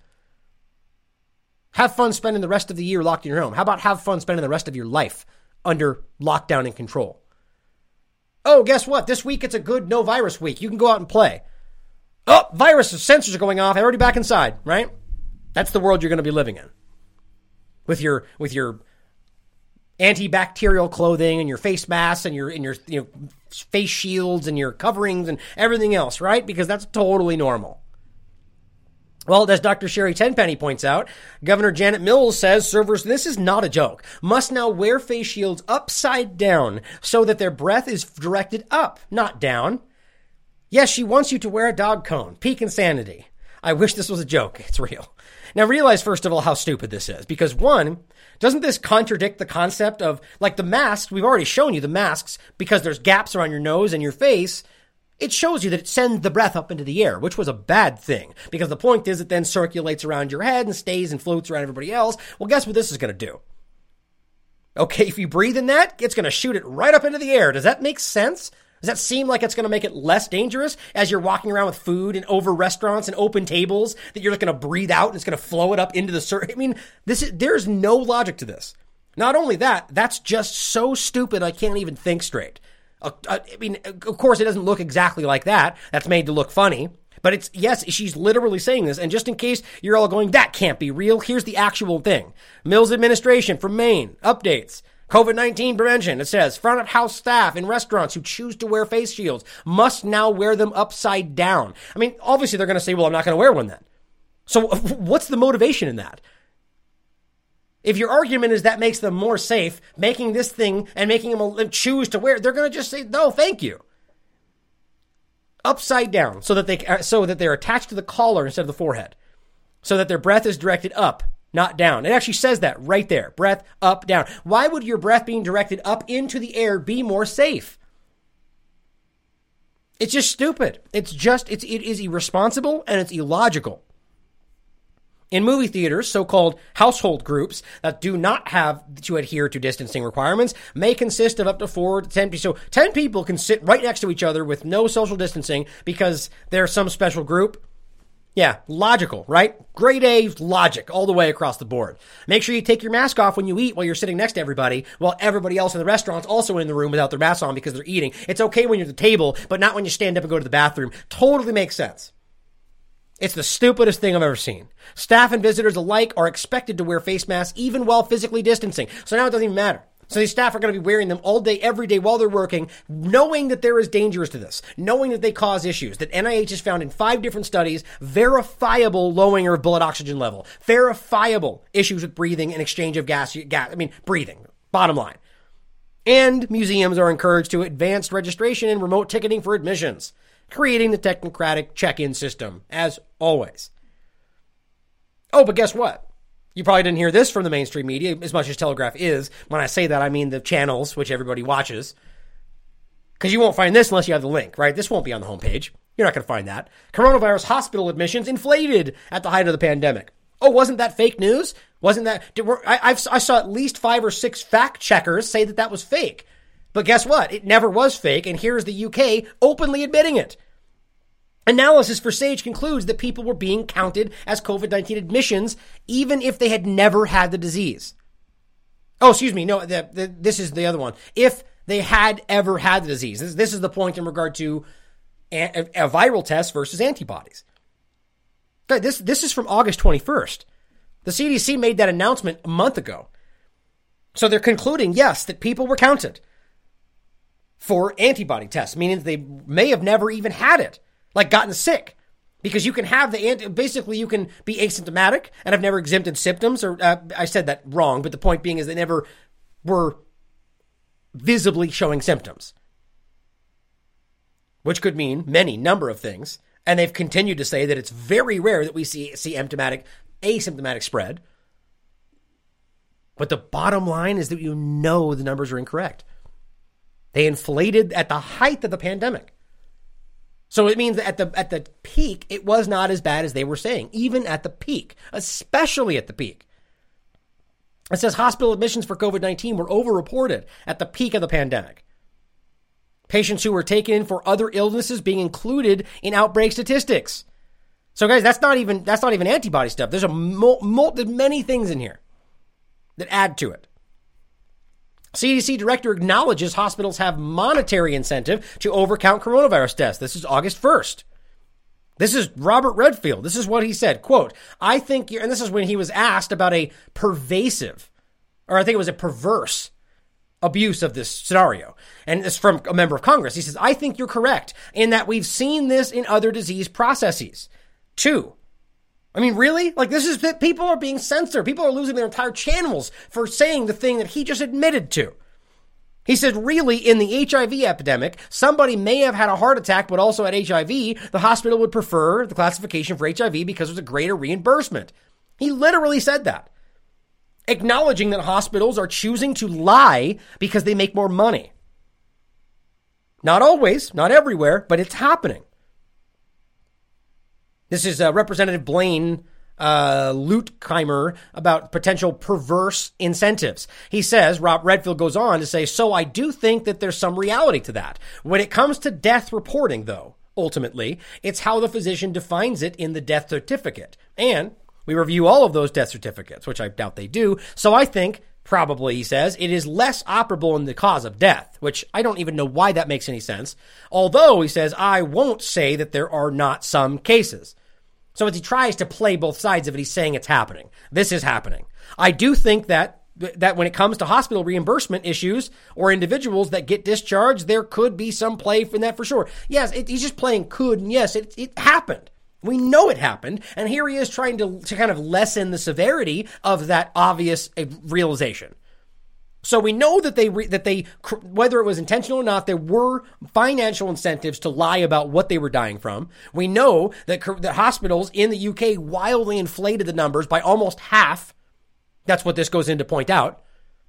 Have fun spending the rest of the year locked in your home. How about have fun spending the rest of your life under lockdown and control? Oh, guess what? This week it's a good no virus week. You can go out and play. Oh, censors are going off. I'm already back inside, right? That's the world you're going to be living in. With your antibacterial clothing and your face masks and your face shields and your coverings and everything else, right? Because that's totally normal. Well, as Dr. Sherry Tenpenny points out, Governor Janet Mills says servers, this is not a joke, must now wear face shields upside down so that their breath is directed up, not down. Yes, she wants you to wear a dog cone. Peak insanity. I wish this was a joke. It's real. Now realize, first of all, how stupid this is. Because one, doesn't this contradict the concept of, like the masks, we've already shown you the masks, because there's gaps around your nose and your face, it shows you that it sends the breath up into the air, which was a bad thing. Because the point is it then circulates around your head and stays and floats around everybody else. Well, guess what this is going to do? Okay, if you breathe in that, it's going to shoot it right up into the air. Does that make sense? Does that seem like it's going to make it less dangerous as you're walking around with food and over restaurants and open tables that you're going to breathe out and it's going to flow it up into the I mean, there's no logic to this. Not only that, that's just so stupid I can't even think straight. I mean, of course, it doesn't look exactly like that. That's made to look funny. But it's, yes, she's literally saying this. And just in case you're all going, that can't be real, here's the actual thing. Mills administration from Maine, updates. COVID-19 prevention. It says front of house staff in restaurants who choose to wear face shields must now wear them upside down. I mean, obviously they're going to say, well, I'm not going to wear one then. So what's the motivation in that? If your argument is that makes them more safe, making this thing and making them choose to wear it, they're going to just say, no, thank you. Upside down so that they're attached to the collar instead of the forehead. So that their breath is directed up, not down. It actually says that right there. Breath up, down. Why would your breath being directed up into the air be more safe? It's just stupid. It is irresponsible and it's illogical. In movie theaters, so-called household groups that do not have to adhere to distancing requirements may consist of up to 4 to 10 people. So 10 people can sit right next to each other with no social distancing because they're some special group. Yeah, logical, right? Grade A logic all the way across the board. Make sure you take your mask off when you eat while you're sitting next to everybody, while everybody else in the restaurant's also in the room without their mask on because they're eating. It's okay when you're at the table, but not when you stand up and go to the bathroom. Totally makes sense. It's the stupidest thing I've ever seen. Staff and visitors alike are expected to wear face masks even while physically distancing. So now it doesn't even matter. So these staff are going to be wearing them all day, every day while they're working, knowing that there is dangers to this, knowing that they cause issues, that NIH has found in 5 different studies, verifiable lowering of blood oxygen level, verifiable issues with breathing and exchange of breathing, bottom line. And museums are encouraged to advanced registration and remote ticketing for admissions, creating the technocratic check-in system, as always. Oh, but guess what? You probably didn't hear this from the mainstream media, as much as Telegraph is. When I say that, I mean the channels, which everybody watches. Because you won't find this unless you have the link, right? This won't be on the homepage. You're not going to find that. Coronavirus hospital admissions inflated at the height of the pandemic. Oh, wasn't that fake news? Wasn't that... I saw at least 5 or 6 fact checkers say that was fake. But guess what? It never was fake, and here's the UK openly admitting it. Analysis for SAGE concludes that people were being counted as COVID-19 admissions even if they had never had the disease. Oh, excuse me. No, this is the other one. If they had ever had the disease. This is the point in regard to a viral test versus antibodies. This is from August 21st. The CDC made that announcement a month ago. So they're concluding, yes, that people were counted for antibody tests, meaning they may have never even had it. Like gotten sick, because you can have basically you can be asymptomatic and have never exhibited symptoms, or I said that wrong, but the point being is they never were visibly showing symptoms, which could mean number of things. And they've continued to say that it's very rare that we see asymptomatic spread. But the bottom line is that the numbers are incorrect. They inflated at the height of the pandemic. So it means that at the peak, it was not as bad as they were saying, even at the peak, especially at the peak. It says hospital admissions for COVID-19 were overreported at the peak of the pandemic. Patients who were taken in for other illnesses being included in outbreak statistics. So guys, that's not even antibody stuff. There's there's many things in here that add to it. CDC director acknowledges hospitals have monetary incentive to overcount coronavirus tests. This is August 1st. This is Robert Redfield. This is what he said. Quote, I think and this is when he was asked about a pervasive, or I think it was a perverse abuse of this scenario. And it's from a member of Congress. He says, I think you're correct in that we've seen this in other disease processes too. I mean, really? Like, this is that people are being censored. People are losing their entire channels for saying the thing that he just admitted to. He said, really, in the HIV epidemic, somebody may have had a heart attack, but also had HIV. The hospital would prefer the classification for HIV because there's a greater reimbursement. He literally said that, acknowledging that hospitals are choosing to lie because they make more money. Not always, not everywhere, but it's happening. This is Representative Blaine Luetkheimer about potential perverse incentives. He says, Rob Redfield goes on to say, so I do think that there's some reality to that. When it comes to death reporting, though, ultimately, it's how the physician defines it in the death certificate. And we review all of those death certificates, which I doubt they do. So I think, probably, he says, it is less operable in the cause of death, which I don't even know why that makes any sense. Although, he says, I won't say that there are not some cases. So as he tries to play both sides of it, he's saying it's happening. This is happening. I do think that when it comes to hospital reimbursement issues or individuals that get discharged, there could be some play in that for sure. Yes, he's just playing could, and yes, it happened. We know it happened, and here he is trying to kind of lessen the severity of that obvious realization. So we know that they whether it was intentional or not, there were financial incentives to lie about what they were dying from. We know that hospitals in the UK wildly inflated the numbers by almost half. That's what this goes in to point out.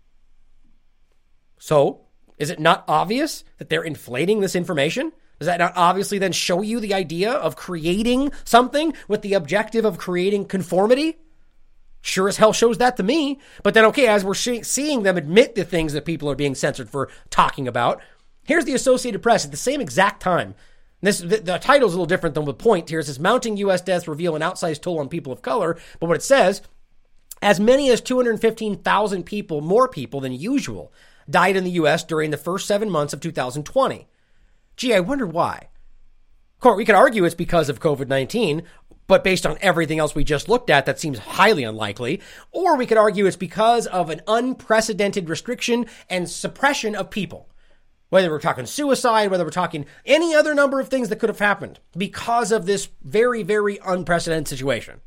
So is it not obvious that they're inflating this information? Does that not obviously then show you the idea of creating something with the objective of creating conformity? Sure as hell shows that to me. But then, okay, as we're seeing them admit the things that people are being censored for talking about, here's the Associated Press at the same exact time. The title's a little different than the point here. It says, mounting U.S. deaths reveal an outsized toll on people of color. But what it says, as many as 215,000 people, more people than usual, died in the U.S. during the first 7 months of 2020. Gee, I wonder why. Of course, we could argue it's because of COVID-19, but based on everything else we just looked at, that seems highly unlikely. Or we could argue it's because of an unprecedented restriction and suppression of people. Whether we're talking suicide, whether we're talking any other number of things that could have happened because of this very, very unprecedented situation.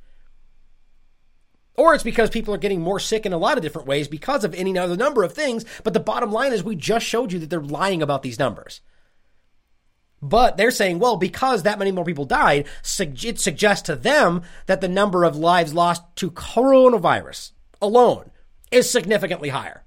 Or it's because people are getting more sick in a lot of different ways because of any other number of things. But the bottom line is we just showed you that they're lying about these numbers. But they're saying, well, because that many more people died, it suggests to them that the number of lives lost to coronavirus alone is significantly higher.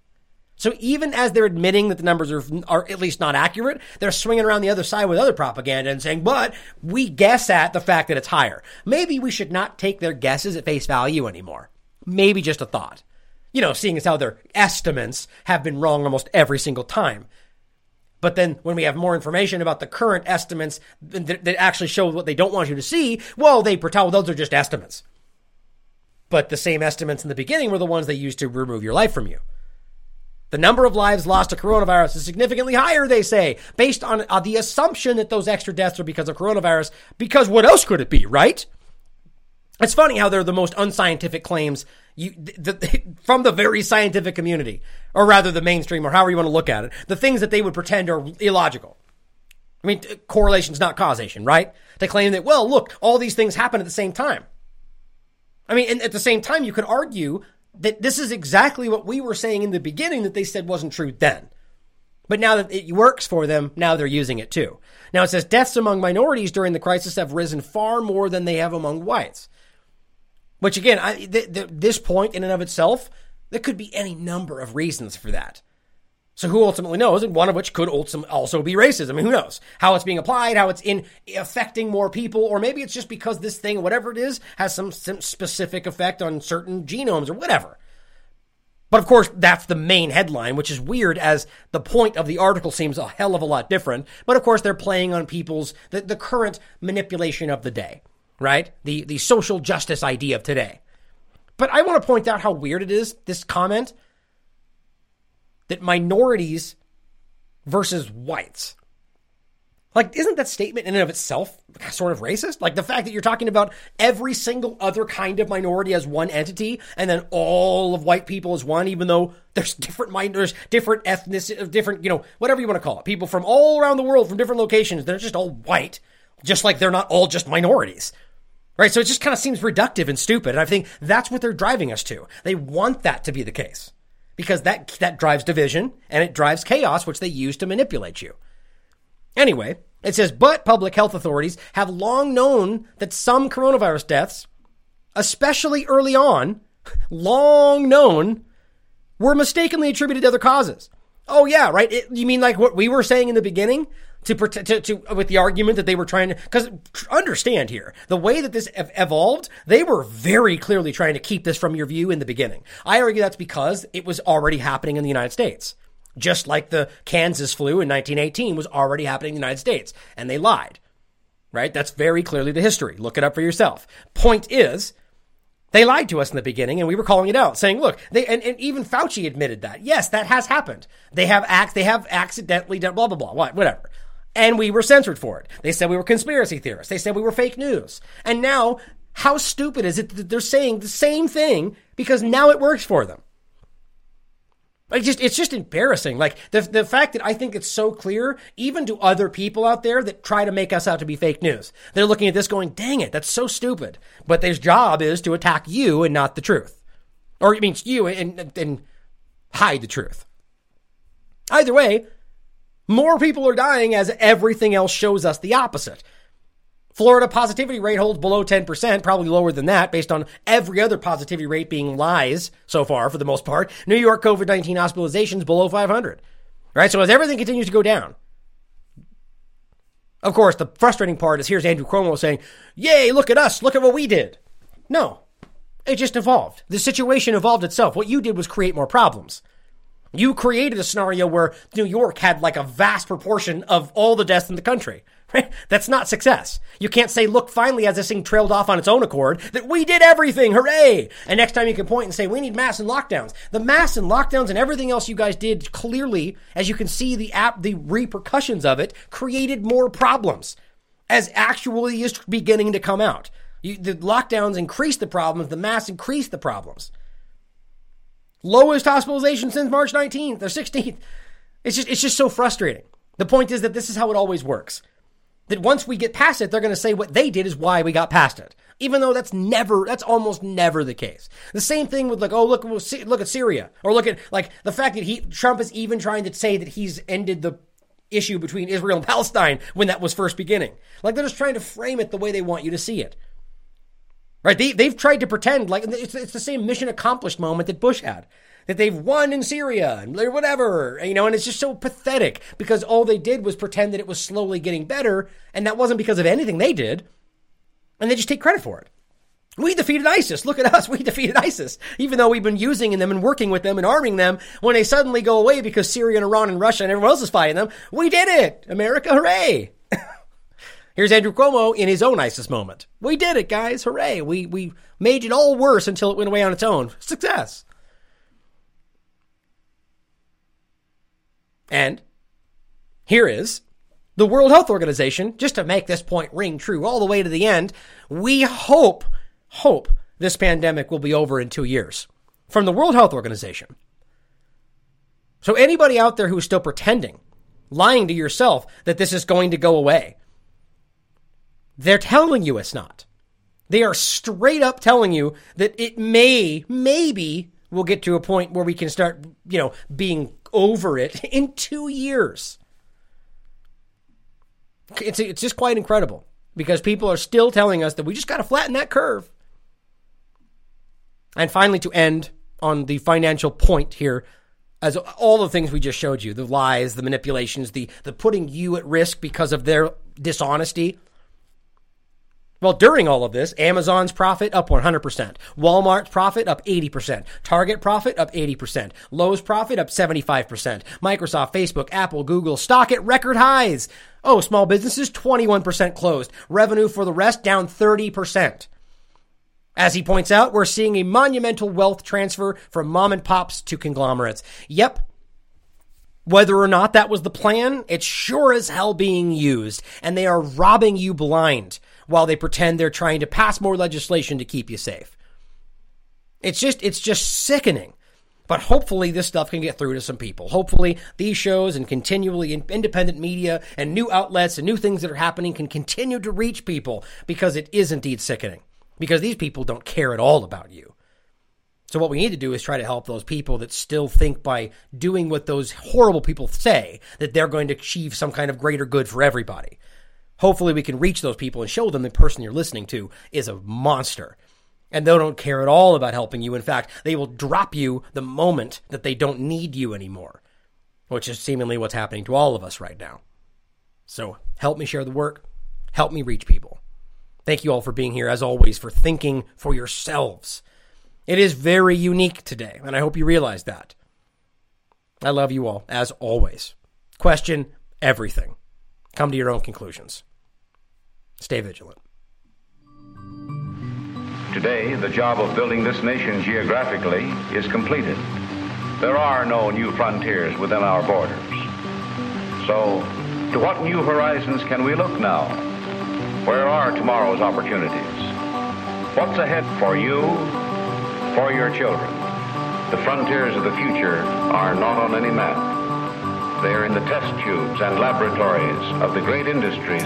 So even as they're admitting that the numbers are at least not accurate, they're swinging around the other side with other propaganda and saying, but we guess at the fact that it's higher. Maybe we should not take their guesses at face value anymore. Maybe just a thought. You know, seeing as how their estimates have been wrong almost every single time. But then when we have more information about the current estimates that actually show what they don't want you to see, well, they pretend those are just estimates. But the same estimates in the beginning were the ones they used to remove your life from you. The number of lives lost to coronavirus is significantly higher, they say, based on the assumption that those extra deaths are because of coronavirus, because what else could it be, right? It's funny how they're the most unscientific claims from the very scientific community, or rather the mainstream, or however you want to look at it. The things that they would pretend are illogical. I mean, correlation's not causation, right? They claim that, well, look, all these things happen at the same time. I mean, and at the same time, you could argue that this is exactly what we were saying in the beginning that they said wasn't true then. But now that it works for them, now they're using it too. Now it says deaths among minorities during the crisis have risen far more than they have among whites. Which again, this point in and of itself, there could be any number of reasons for that. So who ultimately knows? And one of which could also be racism. I mean, who knows? How it's being applied, how it's affecting more people, or maybe it's just because this thing, whatever it is, has some specific effect on certain genomes or whatever. But of course, that's the main headline, which is weird as the point of the article seems a hell of a lot different. But of course, they're playing on people's, the current manipulation of the day. Right? The social justice idea of today. But I want to point out how weird it is, this comment, that minorities versus whites. Like, isn't that statement in and of itself sort of racist? Like the fact that you're talking about every single other kind of minority as one entity and then all of white people as one, even though there's different ethnicity, different, whatever you want to call it. People from all around the world, from different locations, they're just all white, just like they're not all just minorities. Right? So it just kind of seems reductive and stupid. And I think that's what they're driving us to. They want that to be the case because that drives division and it drives chaos, which they use to manipulate you. Anyway, it says, but public health authorities have long known that some coronavirus deaths, especially early on, long known, were mistakenly attributed to other causes. Oh, yeah, right. You mean like what we were saying in the beginning with the argument that they were trying to, because understand here, the way that this evolved, they were very clearly trying to keep this from your view in the beginning. I argue that's because it was already happening in the United States. Just like the Kansas flu in 1918 was already happening in the United States. And they lied, right? That's very clearly the history. Look it up for yourself. Point is, they lied to us in the beginning and we were calling it out, saying, look, and even Fauci admitted that. Yes, that has happened. They have accidentally done blah, blah, blah, whatever. And we were censored for it. They said we were conspiracy theorists. They said we were fake news. And now, how stupid is it that they're saying the same thing because now it works for them? It's just embarrassing. Like the fact that I think it's so clear, even to other people out there that try to make us out to be fake news. They're looking at this going, dang it, that's so stupid. But their job is to attack you and not the truth. Or it means you and hide the truth. Either way, more people are dying as everything else shows us the opposite. Florida positivity rate holds below 10%, probably lower than that based on every other positivity rate being lies so far for the most part. New York COVID-19 hospitalizations below 500. Right? So as everything continues to go down. Of course, the frustrating part is here's Andrew Cuomo saying, yay, look at us. Look at what we did. No, it just evolved. The situation evolved itself. What you did was create more problems. You created a scenario where New York had like a vast proportion of all the deaths in the country. Right? That's not success. You can't say, look, finally, as this thing trailed off on its own accord, that we did everything. Hooray. And next time you can point and say, we need masks and lockdowns. The masks and lockdowns and everything else you guys did clearly, as you can see, the repercussions of it created more problems as actually is beginning to come out. The lockdowns increased the problems. The masks increased the problems. Lowest hospitalization since March 19th or 16th. It's just so frustrating. The point is that this is how it always works. That once we get past it, they're going to say what they did is why we got past it. Even though that's almost never the case. The same thing with like, oh, look at Syria. Or look at like the fact that Trump is even trying to say that he's ended the issue between Israel and Palestine when that was first beginning. Like they're just trying to frame it the way they want you to see it. Right? They've tried to pretend like it's the same mission accomplished moment that Bush had. That they've won in Syria and whatever, and it's just so pathetic because all they did was pretend that it was slowly getting better, and that wasn't because of anything they did, and they just take credit for it. We defeated ISIS. Look at us. We defeated ISIS, even though we've been using them and working with them and arming them. When they suddenly go away because Syria and Iran and Russia and everyone else is fighting them, we did it. America, hooray. Here's Andrew Cuomo in his own ISIS moment. We did it, guys. Hooray. We made it all worse until it went away on its own. Success. And here is the World Health Organization, just to make this point ring true all the way to the end. We hope this pandemic will be over in 2 years from the World Health Organization. So anybody out there who is still pretending, lying to yourself that this is going to go away, they're telling you it's not. They are straight up telling you that it maybe we'll get to a point where we can start, being over it in 2 years. It's just quite incredible because people are still telling us that we just got to flatten that curve. And finally, to end on the financial point here, as all the things we just showed you, the lies, the manipulations, the putting you at risk because of their dishonesty. Well, during all of this, Amazon's profit up 100%, Walmart's profit up 80%, Target profit up 80%, Lowe's profit up 75%, Microsoft, Facebook, Apple, Google stock at record highs. Oh, small businesses 21% closed. Revenue for the rest down 30%. As he points out, we're seeing a monumental wealth transfer from mom and pops to conglomerates. Yep. Whether or not that was the plan, it's sure as hell being used, and they are robbing you blind while they pretend they're trying to pass more legislation to keep you safe. It's just sickening. But hopefully this stuff can get through to some people. Hopefully these shows and continually independent media and new outlets and new things that are happening can continue to reach people, because it is indeed sickening. Because these people don't care at all about you. So what we need to do is try to help those people that still think by doing what those horrible people say that they're going to achieve some kind of greater good for everybody. Hopefully we can reach those people and show them the person you're listening to is a monster. And they don't care at all about helping you. In fact, they will drop you the moment that they don't need you anymore, which is seemingly what's happening to all of us right now. So help me share the work. Help me reach people. Thank you all for being here, as always, for thinking for yourselves. It is very unique today, and I hope you realize that. I love you all, as always. Question everything. Come to your own conclusions. Stay vigilant. Today, the job of building this nation geographically is completed. There are no new frontiers within our borders. So, to what new horizons can we look now? Where are tomorrow's opportunities? What's ahead for you? For your children. The frontiers of the future are not on any map. They are in the test tubes and laboratories of the great industries.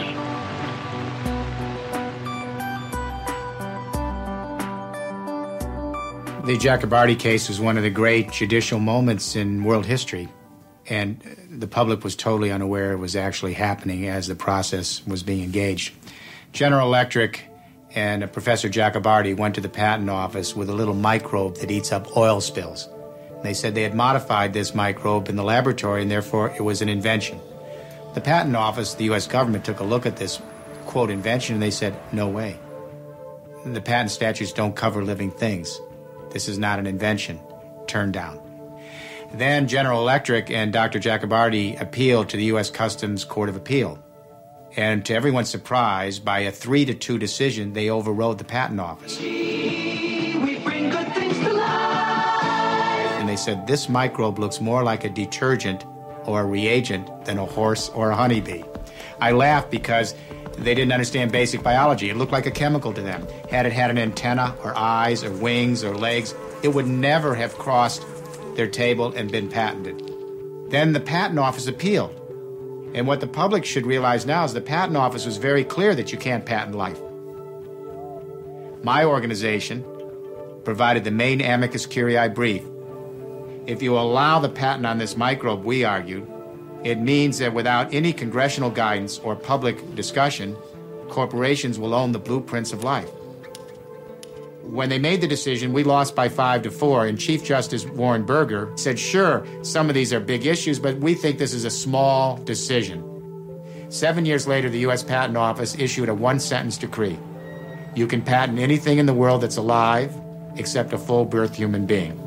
The Chakrabarty case was one of the great judicial moments in world history, and the public was totally unaware it was actually happening as the process was being engaged. General Electric and Professor Chakrabarty went to the patent office with a little microbe that eats up oil spills. They said they had modified this microbe in the laboratory, and therefore it was an invention. The patent office, the U.S. government, took a look at this, quote, invention, and they said, no way. The patent statutes don't cover living things. This is not an invention. Turned down. Then General Electric and Dr. Chakrabarty appealed to the U.S. Customs Court of Appeal. And to everyone's surprise, by a 3-2 decision, they overrode the patent office. We bring good things to life. And they said, this microbe looks more like a detergent or a reagent than a horse or a honeybee. I laughed because they didn't understand basic biology. It looked like a chemical to them. Had it had an antenna or eyes or wings or legs, it would never have crossed their table and been patented. Then the patent office appealed. And what the public should realize now is the patent office was very clear that you can't patent life. My organization provided the main amicus curiae brief. If you allow the patent on this microbe, we argued, it means that without any congressional guidance or public discussion, corporations will own the blueprints of life. When they made the decision, we lost by 5-4, and Chief Justice Warren Burger said, sure, some of these are big issues, but we think this is a small decision. 7 years later, the U.S. Patent Office issued a one-sentence decree. You can patent anything in the world that's alive except a full-birth human being.